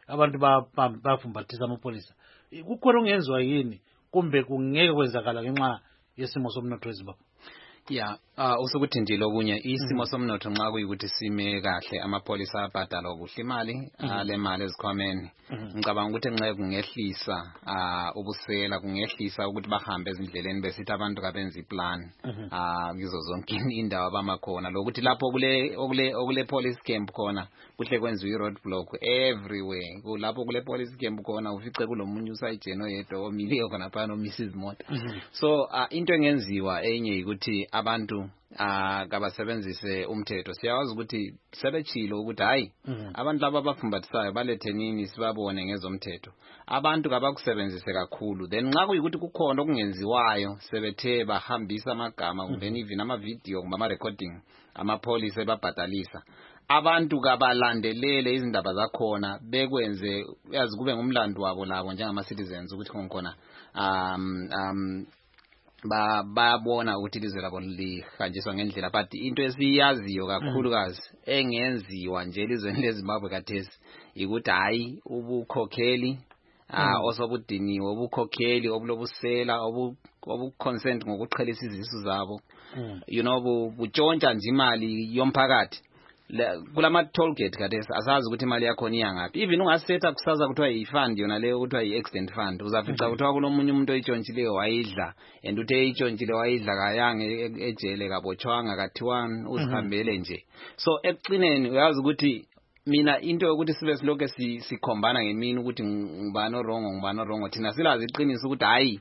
abantu bafumbathisa amapolisa kukhona ongenzwa yini kumbe kungeke kwenzakala ngenxa yesimo somnotho weZimbabwe? Yeah, uh, usukuthi nje lokunye isimo somnotho nxa kuyikuthi sime kahle amapolisa abhadala kuhle imali le mali ezikhwameni ngicabanga ukuthi nxa kungehlisa uh, ubusela kungehlisa ukuthi bahambe ezindleleni besithi abantu kabenza iplan uh, kizo zonke indawo abamakhona lokuthi lapho kule okule okule police camp khona kuhle kwenziwe i-road block everywhere kulapho kule police camp khona ufice kulomunye usayijeno yedwa omiliyo khona phana oMisses Mota. So uh, into engenziwa enye ukuthi abantu ah kabasebenzise umthetho siyawazi ukuthi sebechilo ukuthi hayi abantu laba abafumbathisayo balethe nini sibabone ngezomthetho abantu kabakusebenzise kakhulu then nxa kuyikuthi kukhona okungenziwayo sebethe bahambisa amagama kumbe even ama video kumbe ama recording amapolice ebabhatalisa abantu kabalandelele izindaba zakhona bekwenze yazi kube ngumlando wabo labo njengama citizens ukuthi khona um um ba babona ukuthi ilizwe labo lihanjiswa ngendlela but into esiyaziyo kakhulukazi engenziwa nje elizweni leZimbabwe kathesi ukuthi hayi ubukhokheli ah osobudiniwe ubukhokheli obulobusela obu obuconsent ngokuqhelisa izisu zabo you know butshontsha nje imali yomphakathi kulama toll gate kathesi asazi ukuthi imali yakho ni yangapi even ungasetha kusaza kuthiwa i-fund yona leyo kuthiwa i-accident fund uzafica kuthiwa kulomunye umuntu oyitshontshileyo wayidla and uthe eyitshontsile wayidla kayange ejele kabotshwanga kathiwani uzihambele nje so ekucineni uyazi ukuthi mina into yokuthi sibe siloke sikhombana ngemini ukuthi ngibani orongo ngibani orongo thina silazi iqiniso ukuthi hayi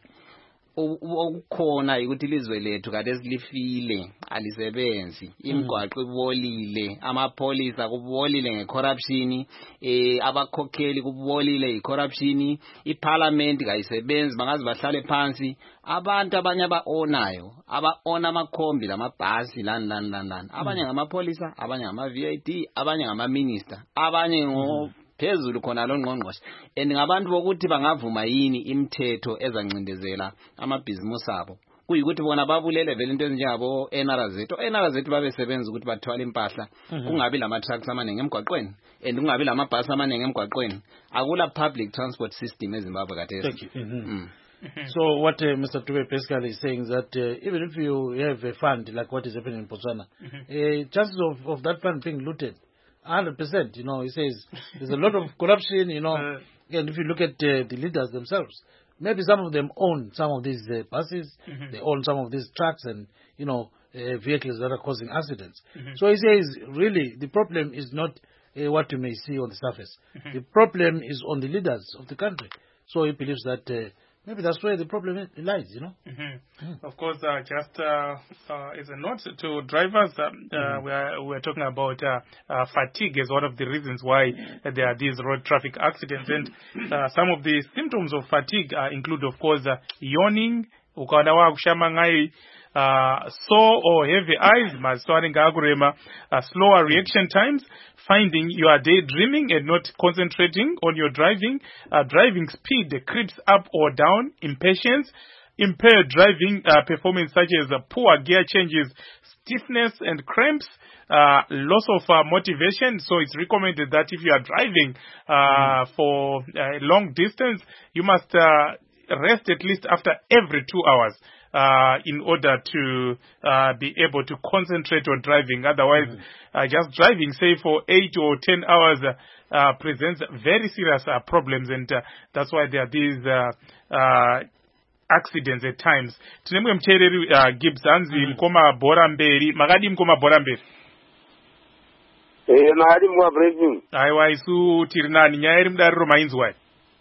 okukhona ukuthi ilizwe lethu kade esilifile alisebenzi imigwaqo ibolile amapolisa kubolile ngecorruption eh abakhokheli kubolile icorruption iparliament kayisebenzi bangazi bahlale phansi abantu abanye abaonayo abaona amakhombi lamabhasi lani lani lani abanye ngamapolisa abanye ngama V I D abanye ngama minister abanye ngo phezulu khona lo ngqongqoshe andingabantu bokuthi bangavuma yini imithetho ezancindezela amabhizimusi abo kuyikuthi bona babulele vele into ezinjengabo N R Z N R Z babesebenza ukuthi bathwala impahla kungabi lama trucks amanenge emgwaqweni and kungabi lama bus amanenge emgwaqweni akula public transport system eZimbabwe kathesi. So what uh, Mister Dube basically is saying is that uh, even if you have a fund like what is happening in Botswana, uh, chances of, of that fund being looted one hundred percent, you know, he says there's a lot of corruption, you know, uh, and if you look at uh, the leaders themselves, maybe some of them own some of these uh, buses, mm-hmm. they own some of these trucks and, you know, uh, vehicles that are causing accidents. Mm-hmm. So he says, really, the problem is not uh, what you may see on the surface. Mm-hmm. The problem is on the leaders of the country. So he believes that uh, maybe that's where the problem lies, you know. Mm-hmm. Mm. Of course, uh, just uh, uh, as a note to drivers, uh, mm-hmm. uh, we are we are talking about uh, uh, fatigue as one of the reasons why uh, there are these road traffic accidents, and uh, some of the symptoms of fatigue uh, include, of course, uh, yawning, ukadawa kushamangai, uh, sore or heavy eyes, uh, slower reaction times, finding you are daydreaming and not concentrating on your driving, uh, driving speed creeps up or down, impatience, impaired driving uh, performance such as uh, poor gear changes, stiffness and cramps, uh, loss of uh, motivation. So it's recommended that if you are driving uh, mm. for a long distance, you must uh, rest at least after every two hours. Uh, in order to uh, be able to concentrate on driving. Otherwise, mm-hmm. uh, just driving, say, for eight or ten hours uh, uh, presents very serious uh, problems, and uh, that's why there are these uh, uh, accidents at times. Tinemwe mchereri uh, Gibsonzi mkoma bora mberi. Magadi mkoma bora mberi? Eh, magadi mkoma breaking. Aiwa isu tirinani. Nyaeri mdariro mainzwai.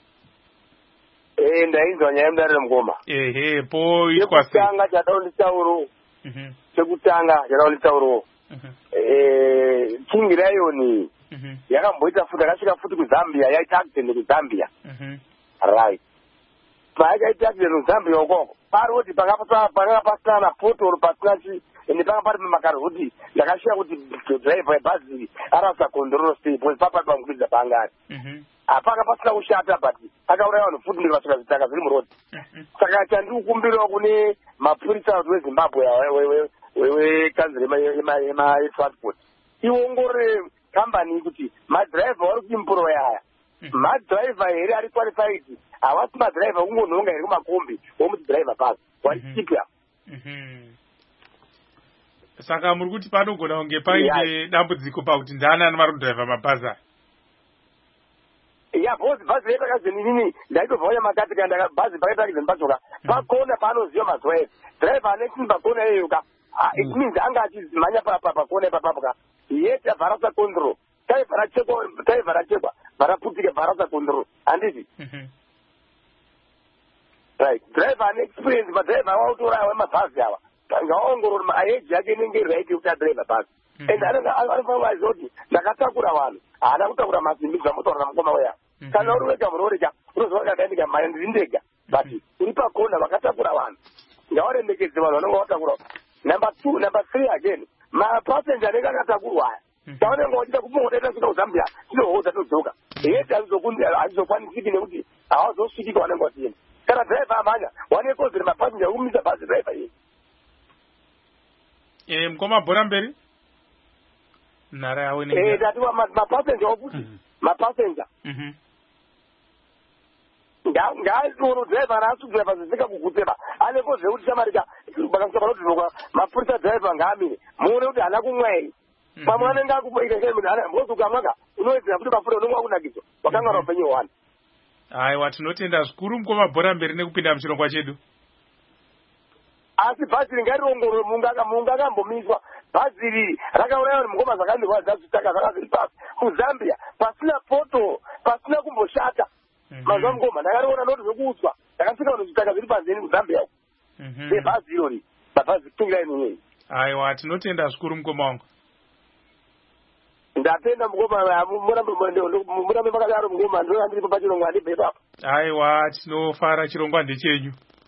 Eh ndainzwa nyaya mudare mukoma. Ehe po itwa sekutanga chadaoni tauro. Mhm. Sekutanga chadaoni tauro. Mhm. Eh King Lion. Mhm. Yakamboita futa akasvika futi kuZambia yaita accident kuZambia. Mhm. Right. Paaka yaita accident kuZambia ukoko. Paroti pakapasa pakapasana poto pasinachi ende pakapari mumakaroti ndakashika kuti driver bus arasa control stay pois papa bangukudza pangari. Mhm. Apaka pasina kushata but akauraya vanhu futi ndikasvika zvitaka zviri murodi. Saka chandikukumbirawo kune mapurisa weZimbabwe wekanzira yematransport iongorore kambani kuti madhiraivha vari kuimpuroya aya madriver here ari qualified havasi madriver kungonhonga here kumakombi womuti driver pass waichipya saka muri kuti panogona kunge paine dambudziko pakuti ndaanani vari kudhraivha mabhazi aya ya bhozi bhazi retakazveninini ndaitobva kunyamakati kana bhazi pakaitakizempachoka pakona paanoziva mazuva ese driver anechini pakona iyoka it means anga achizimhanya pakona ipapapoka yeti abvarasa control taibva rachekwa taibva rachekwa bvaraputika bvarasa control handiti right driver ane experience madriver awautorawa wemabhazi ava ngaongorori maeji yake inenge right yekuti adriver bhazi and anofanira aiziva kuti ndakatakura vanhu haana kutakura masimbi zvamotaurira mukoma weya kana uri wega muroreka unoziva kadaindika mari ndiri ndega but uri pakona vakatakura vanhu ngavarembekedze vanhu vanenge vatakura number two number three again mapassenger anenge akatakurwa aya taunenge wachida kumongodaita svika kuzambia chinohodza todzoka yeti hazvizokwanisiki nekuti havazosvikika vanenge vatienda kana driver amhanya wanekodzere mapassenger ekumisa bhazi driver iyi e mukoma bhora mberi nhara yawe eh tatiwa mapassenger okuti mapassenger ngaitoro driver asi driver zisika kukutsema anekodzere kuti chamarika bakasika panotizoka mapurisa driver ngaamire muone kuti hana kumwei pamwe anenge akuboika ngozukamwaka unoedzera kuti pafure unenge wakunakidzwa wakangara upenyu hwani aiwa tinotenda zvikuru mukoma bhora mberi nekupinda muchirongwa chedu asi bhazi ringariongorwe mungu akambomiswa bhazi riri rakauraiwa nemukoma zvakandirwadza zvitaka zvaka zviri pasi kuzambia pasina poto pasina kumboshata mazuva mukoma ndakariona noti zvekuutswa ndakasvika vanhu zvitaka zviri panzeni kuzambia uko sebhazi irori mabhazi kutungira inini aiwa tinotenda zvikuru mukoma wangu ndatenda mukoma murambe makadaro mukoma ndinoa ndiripo pachirongwa handibvepapo aiwa tinofara chirongwa ndechenyu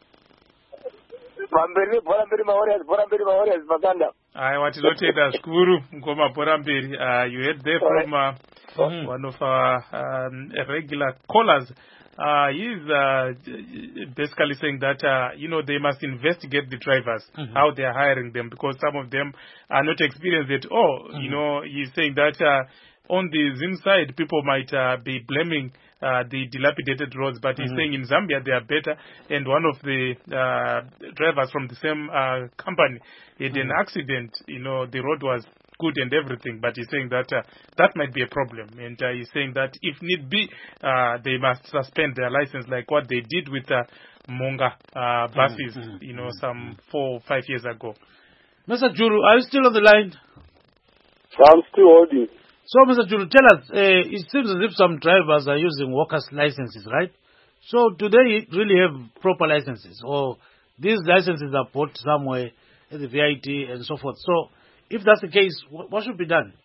pamberi bhora mberi mawarriors bhora mberi mawarriors pakanda aiwa tinotenda zvikuru mukoma bhora mberi you heard there from uh, mm. one of our um, regular callers. Uh, he's uh, basically saying that, uh, you know, they must investigate the drivers, mm-hmm. how they are hiring them, because some of them are not experienced at all. Mm-hmm. You know, he's saying that uh, on the Zim side, people might uh, be blaming uh, the dilapidated roads, but he's mm-hmm. saying in Zambia they are better. And one of the uh, drivers from the same uh, company had mm-hmm. an accident. You know, the road was good and everything, but he's saying that uh, that might be a problem, and uh, he's saying that if need be, uh, they must suspend their license, like what they did with uh, Monga uh, buses, mm-hmm. you know, some four or five years ago. Mister Juru, are you still on the line? I'm still holding. So, Mister Juru, tell us, uh, it seems as if some drivers are using workers' licenses, right? So, do they really have proper licenses, or these licenses are bought somewhere at the V I T and so forth? So, if that's the case, what should be done?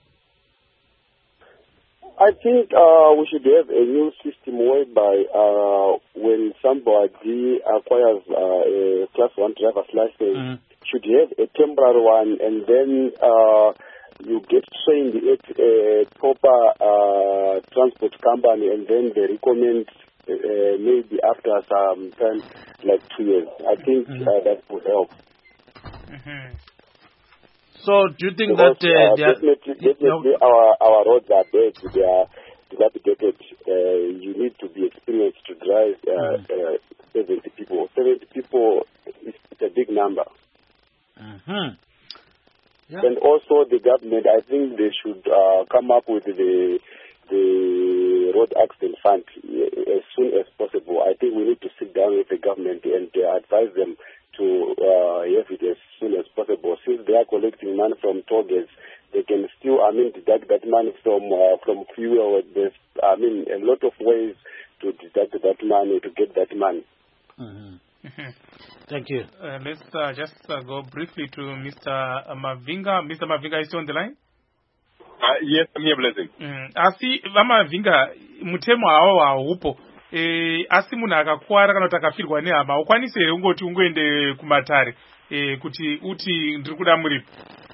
I think uh, we should have a new system whereby uh, when somebody acquires uh, a class one driver's license, mm-hmm. should have a temporary one, and then uh, you get trained at a proper uh, transport company, and then they recommend uh, maybe after some time, like two years. I think mm-hmm. uh, that would help. Mm-hmm. So, do you think because, that uh, uh, definitely, definitely no. our our roads are bad. They are dilapidated. Uh, you need to be experienced to drive uh, mm. uh, seventy people. Seventy people is a big number. Mm-hmm. Yeah. And also the government, I think they should uh, come up with the the road accident fund as soon as possible. I think we need to sit down with the government and uh, advise them to uh, have it as soon as possible. Since they are collecting money from toll gates, they can still, I mean, deduct that money from uh, from fuel. There's, I mean, a lot of ways to deduct that money, to get that money. Mm-hmm. Mm-hmm. Thank you. Uh, let's uh, just uh, go briefly to Mister Mavinga. Mister Mavinga, is he on the line? Uh, yes, I'm here, Blessing. Mm. Asi, Mavinga, mutemo hao haupo. Eh, asi munhu akakuwara kana kuti akafirwa nehama ukwanise here ungoti ungoende kumatare eh, kuti uti ndiri kuda muripo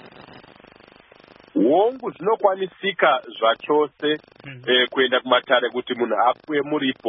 hongu zvinokwanisika zvachose mm-hmm. eh, kuenda kumatare kuti munhu apuwe muripo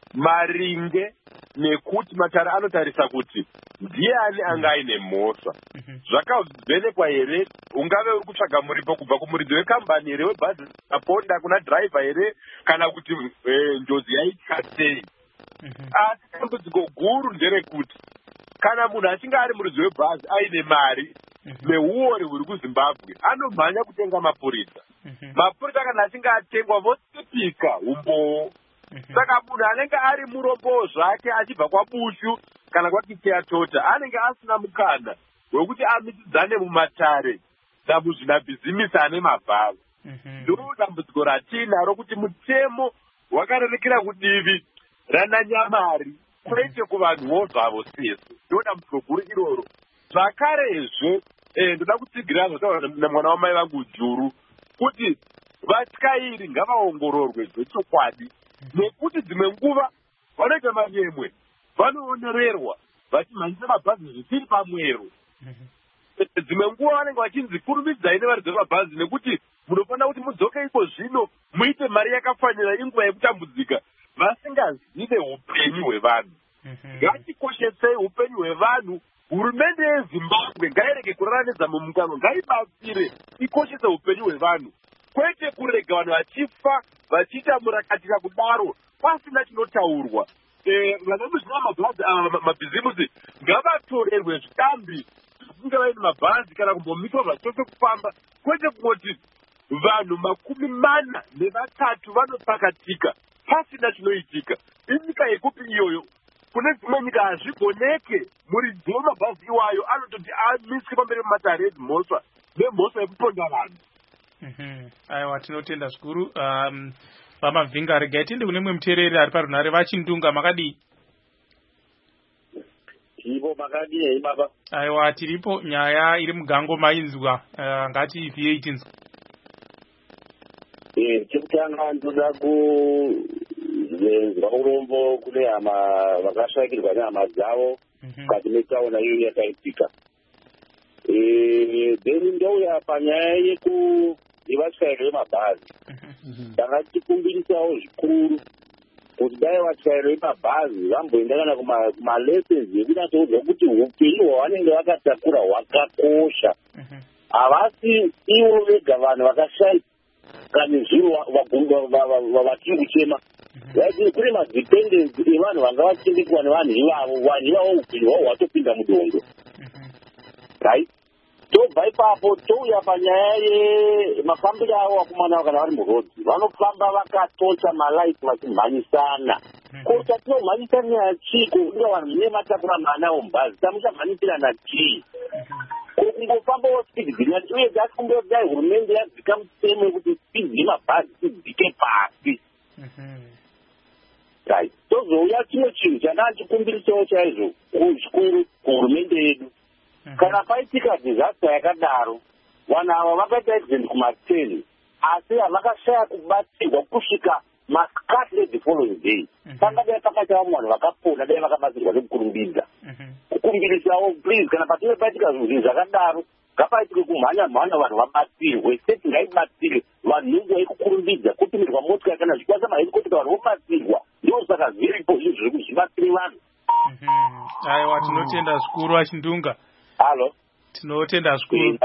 maringe nekuti matare anotarisa kuti ndiani anga aine mhosva. Zvakavhenekwa here? Ungave uri kutsvaga muripo kubva kumuridzi wekambani here webhazi aponda kuna dhiraivha here kana kuti njodzi yaitya sei? Asi dambudziko guru nderekuti kana munhu achinge ari muridzi webhazi aine mari neuori huri kuZimbabwe anomhanya kutenga mapurisa. Mapurisa kana achinge atengwa vosipika umboo. Saka munhu anenge ari murombo zvake achibva kwabushu kana kwakiteya tota anenge asina mukana wekuti amitidzane mumatare namuzvinabhizimisi ane mabhava. Ndo dambudziko ratinaro kuti mutemo wakarerekera kudivi rananyamari kwete kuvanhuwo zvavo sesu. Ndo dambudziko guru iroro. Zvakarezve ndoda kutsigira zvotaura namwana wamai vangu Juru kuti vatyairi ngavaongororwe zvechokwadi. Nekuti dzimwe nguva vanoita manyemwe vanoonererwa vachimhanyisa mabhazi zvisiri pamwero. Dzimwe nguva vanenge vachinzi kurumidzai nevaridzi vemabhazi nekuti munofanira kuti mudzoke iko zvino muite mari yakafanira inguva yekutambudzika vasingazive upenyu hwevanhu. Ngatikoshesei upenyu hwevanhu. Hurumende yeZimbabwe ngairege kuraramidza mumukano, ngaibatsire ikoshese upenyu hwevanhu. Kwete kurega vanhu vachifa vachiita murakatira kudaro pasina chinotaurwa. Vanomuzvina mabhazi mabhizimusi ngavatorerwe zvitambi zvisinga vaini mabhazi kana kumbomitwa zvachose kufamba. Kwete kungoti vanhu makumi mana nevatatu vanopakatika pasina chinoitika. Inyika yekupi iyoyo? Kune dzimwe nyika hazvigoneke muridzi wemabhazi iwayo anototi amiswe pamberi pematare edzimhosva nemhosva yekuponda vanhu. Aiwa, tinotenda zvikuru. Um, Vamavhinga, regai tiende kune mumwe muteereri ari parunhare. Vachindunga, makadii? Tiripo, makadii baba? Aiwa, tiripo. Nyaya iri mugango mainzwa. Uh, ngati V eight inzwa. Eh, chekutanga ndoda kuzwa urombo kune hama vakashaikirwa nehama dzavo mukati metsaona iyo yakaitika. Eh, then ndouya panyaya yeku yevatyairi vemabhazi. Takatikumbirisawo zvikuru kuti dai vatyairi vemabhazi vamboenda kana kumalessensi ekunyatsoudza kuti upenyu hwavanenge vakatakura hwakakosha. Havasi ivo vega vanhu vakashaika nezviro vatiri kuchema. Kune madhipendensi evanhu vanga vachengetwa nevanhu ivavo, vanhu ivavo upenyu hwavo hwatopinda mudondo. Right? Tobva ipapo touya panyaya yemafambiro avo vakomana kana vari murodhi. Vanofamba vakatocha malaiti vachimhanyisana. Ko chatinomhanyisa nyaya chiko kunga vanhu mune matakura mana omubhazi tamuchamhanyisirana chii? Kungofambawo spidi dzinyati uye tasikumbuira kuti dai hurumende yadzika mutemo wekuti spidi yemabhazi idzike pasi. Right. Tozouya chimwe chinhu chandanga chikumbirisawo chaizvo kuzvikuru kuhurumende yedu. Kana paitika disaster yakadaro, vanhu ava vakaita accident kumateni, asi havakashaya kubatsirwa kusvika masikati the following day. Saka dai pakaiva vanhu vakapona dai vakabatsirwa nekukurumbidza. Kukumbirisawo please, kana patinge paitika zvinhu zvakadaro, ngapaitike kumhanya mhanya vanhu vabatsirwe. State ngaibatsire vanhu nenguva yekukurumbidza, kutumirwa motikari kana zvikwasa mahelikopita vanhu vobatsirwa. Ndosaka zviripo izvi zviri kuzvibatsire vanhu. Aiwa, tinotenda zvikuru Achindunga. Hello. Tinotenda zvikuru.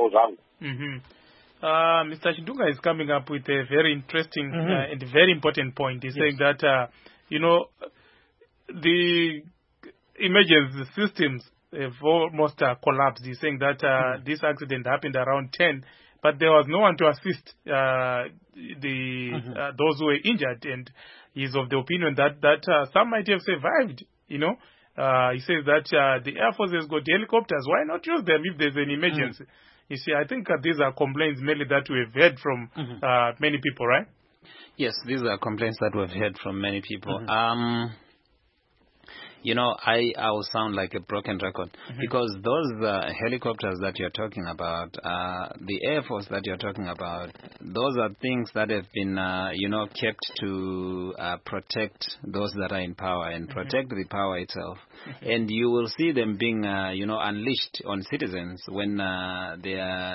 Uh, Mister Chindunga is coming up with a very interesting mm-hmm. uh, and very important point. He's yes. saying that, uh, you know, the emergency systems have almost uh, collapsed. He's saying that uh, mm-hmm. this accident happened around ten, but there was no one to assist uh, the mm-hmm. uh, those who were injured. And he's of the opinion that, that uh, some might have survived, you know. Uh, he says that uh, the Air Force has got helicopters. Why not use them if there's an emergency? Mm. You see, I think uh, these are complaints mainly that we've heard from mm-hmm. uh, many people, right? Yes, these are complaints that we've heard from many people. Mm-hmm. Um, you know, I, I will sound like a broken record mm-hmm. because those uh, helicopters that you're talking about, uh, the Air Force that you're talking about, those are things that have been, uh, you know, kept to uh, protect those that are in power and mm-hmm. protect the power itself. Mm-hmm. And you will see them being, uh, you know, unleashed on citizens when uh, they are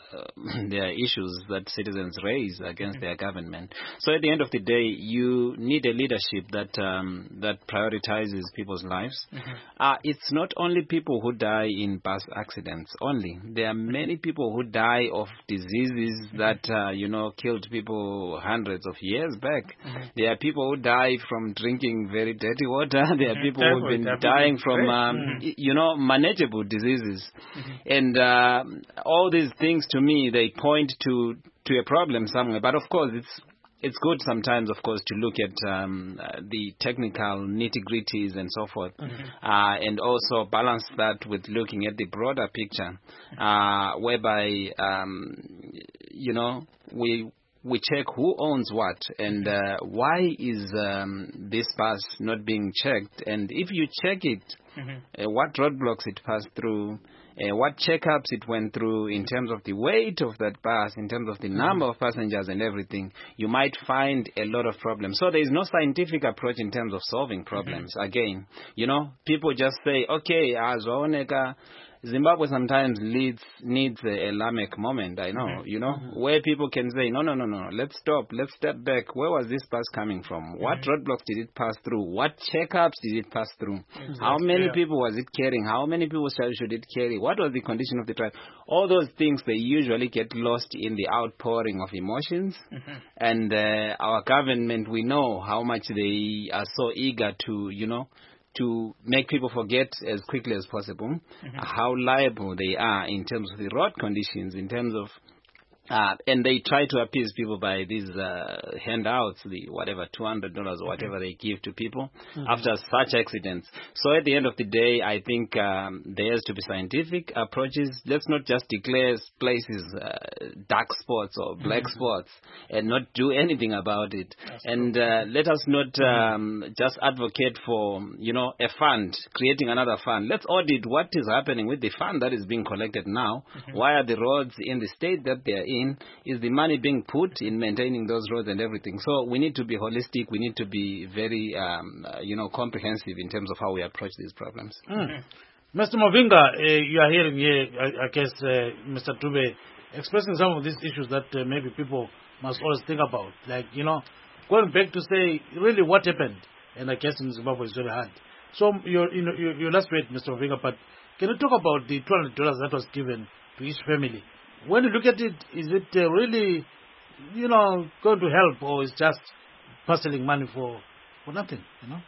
there are issues that citizens raise against mm-hmm. their government. So at the end of the day, you need a leadership that um, that prioritizes people's lives. Mm-hmm. Uh, it's not only people who die in bus accidents only. There are many people who die of diseases mm-hmm. that uh, you know killed people hundreds of years back. Mm-hmm. There are people who die from drinking very dirty water. There are mm-hmm. people who've been Definitely. dying from um, mm-hmm. you know manageable diseases, mm-hmm. and uh, all these things to me they point to to a problem somewhere. But of course, it's it's good sometimes, of course, to look at um, uh, the technical nitty-gritties and so forth, mm-hmm. uh, and also balance that with looking at the broader picture, uh, whereby um, you know we. We check who owns what and uh, why is um, this bus not being checked. And if you check it, mm-hmm. uh, what roadblocks it passed through, uh, what checkups it went through in terms of the weight of that bus, in terms of the mm-hmm. number of passengers and everything, you might find a lot of problems. So there is no scientific approach in terms of solving problems. Mm-hmm. Again, you know, people just say, okay, as Oneka, Zimbabwe sometimes leads, needs a, a Lamech moment, I know, mm-hmm. you know, mm-hmm. where people can say, no, no, no, no, let's stop, let's step back. Where was this bus coming from? Mm-hmm. What roadblocks did it pass through? What checkups did it pass through? Exactly. How many yeah. people was it carrying? How many people should it carry? What was the condition of the drive? All those things, they usually get lost in the outpouring of emotions. Mm-hmm. And uh, our government, we know how much they are so eager to, you know, to make people forget as quickly as possible mm-hmm. how liable they are in terms of the road conditions, in terms of Uh, and they try to appease people by these uh, handouts, the whatever, two hundred dollars or whatever they give to people mm-hmm. after such accidents. So at the end of the day, I think um, there has to be scientific approaches. Let's not just declare places uh, dark spots or black mm-hmm. spots and not do anything about it. That's and uh, let us not um, just advocate for, you know, a fund, creating another fund. Let's audit what is happening with the fund that is being collected now. Mm-hmm. Why are the roads in the state that they are in? Is the money being put in maintaining those roads and everything? So we need to be holistic. We need to be very, um, uh, you know, comprehensive in terms of how we approach these problems. Mm. Mister Mavinga, uh, you are hearing here, I, I guess, uh, Mister Dube, expressing some of these issues that uh, maybe people must always think about. Like, you know, going back to say, really what happened? And I guess in Zimbabwe it's very hard. So you're, you know, you, you last wait, Mister Mavinga, but can you talk about the two hundred dollars that was given to each family? When you look at it, is it uh, really, you know, going to help, or is just parceling money for, for nothing, you know?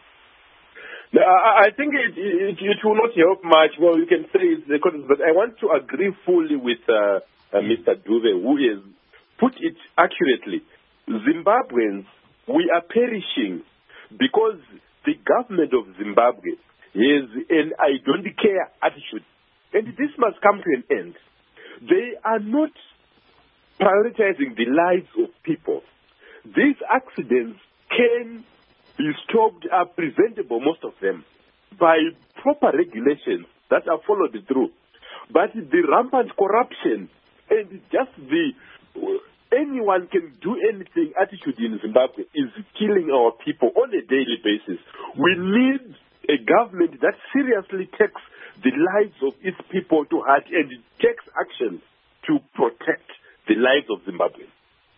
No, I, I think it, it it will not help much. Well, you can say it's the economy, but I want to agree fully with uh, uh, Mister Dube, who has put it accurately. Zimbabweans, we are perishing because the government of Zimbabwe has an I don't care attitude. And this must come to an end. They are not prioritizing the lives of people. These accidents can be stopped, are preventable, most of them, by proper regulations that are followed through. But the rampant corruption and just the anyone can do anything attitude in Zimbabwe is killing our people on a daily basis. We need a government that seriously takes the lives of its people to heart and takes action to protect the lives of Zimbabweans.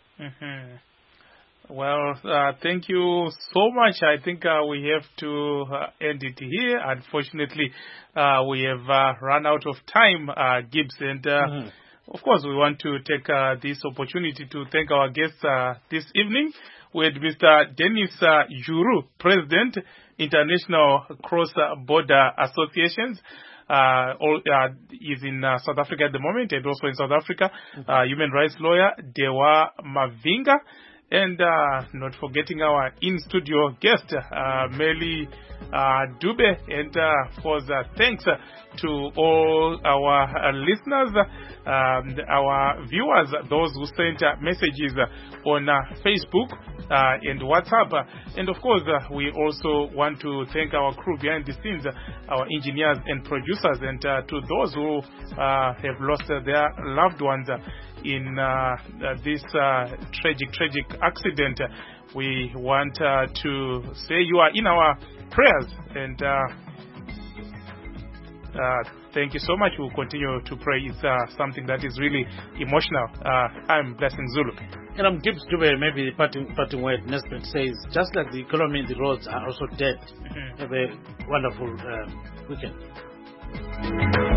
Mm-hmm. Well, uh, thank you so much. I think uh, we have to uh, end it here. Unfortunately, uh, we have uh, run out of time, uh, Gibbs. And, uh, mm-hmm. of course, we want to take uh, this opportunity to thank our guests uh, this evening with Mister Dennis uh, Juru, President, International Cross-Border Associations. Uh, all, uh, is in uh, South Africa at the moment, and also in South Africa, mm-hmm. uh, human rights lawyer Dewa Mavinga, and uh, not forgetting our in-studio guest, uh, Meli uh, Dube, and uh, of course, uh, thanks uh, to all our uh, listeners, um, our viewers, those who sent uh, messages uh, on uh, Facebook uh, and WhatsApp. Uh, and of course, uh, we also want to thank our crew behind the scenes, uh, our engineers and producers, and uh, to those who uh, have lost uh, their loved ones uh, in uh, uh, this uh, tragic, tragic accident. Uh, we want uh, to say you are in our prayers, and uh, uh, Thank you so much. We'll continue to pray. It's uh, something that is really emotional. Uh, I'm Blessing Zulu. And I'm Gibbs Dube. Maybe the parting, parting word Nesbitt says, just like the economy and the roads are also dead. Mm-hmm. Have a wonderful uh, weekend.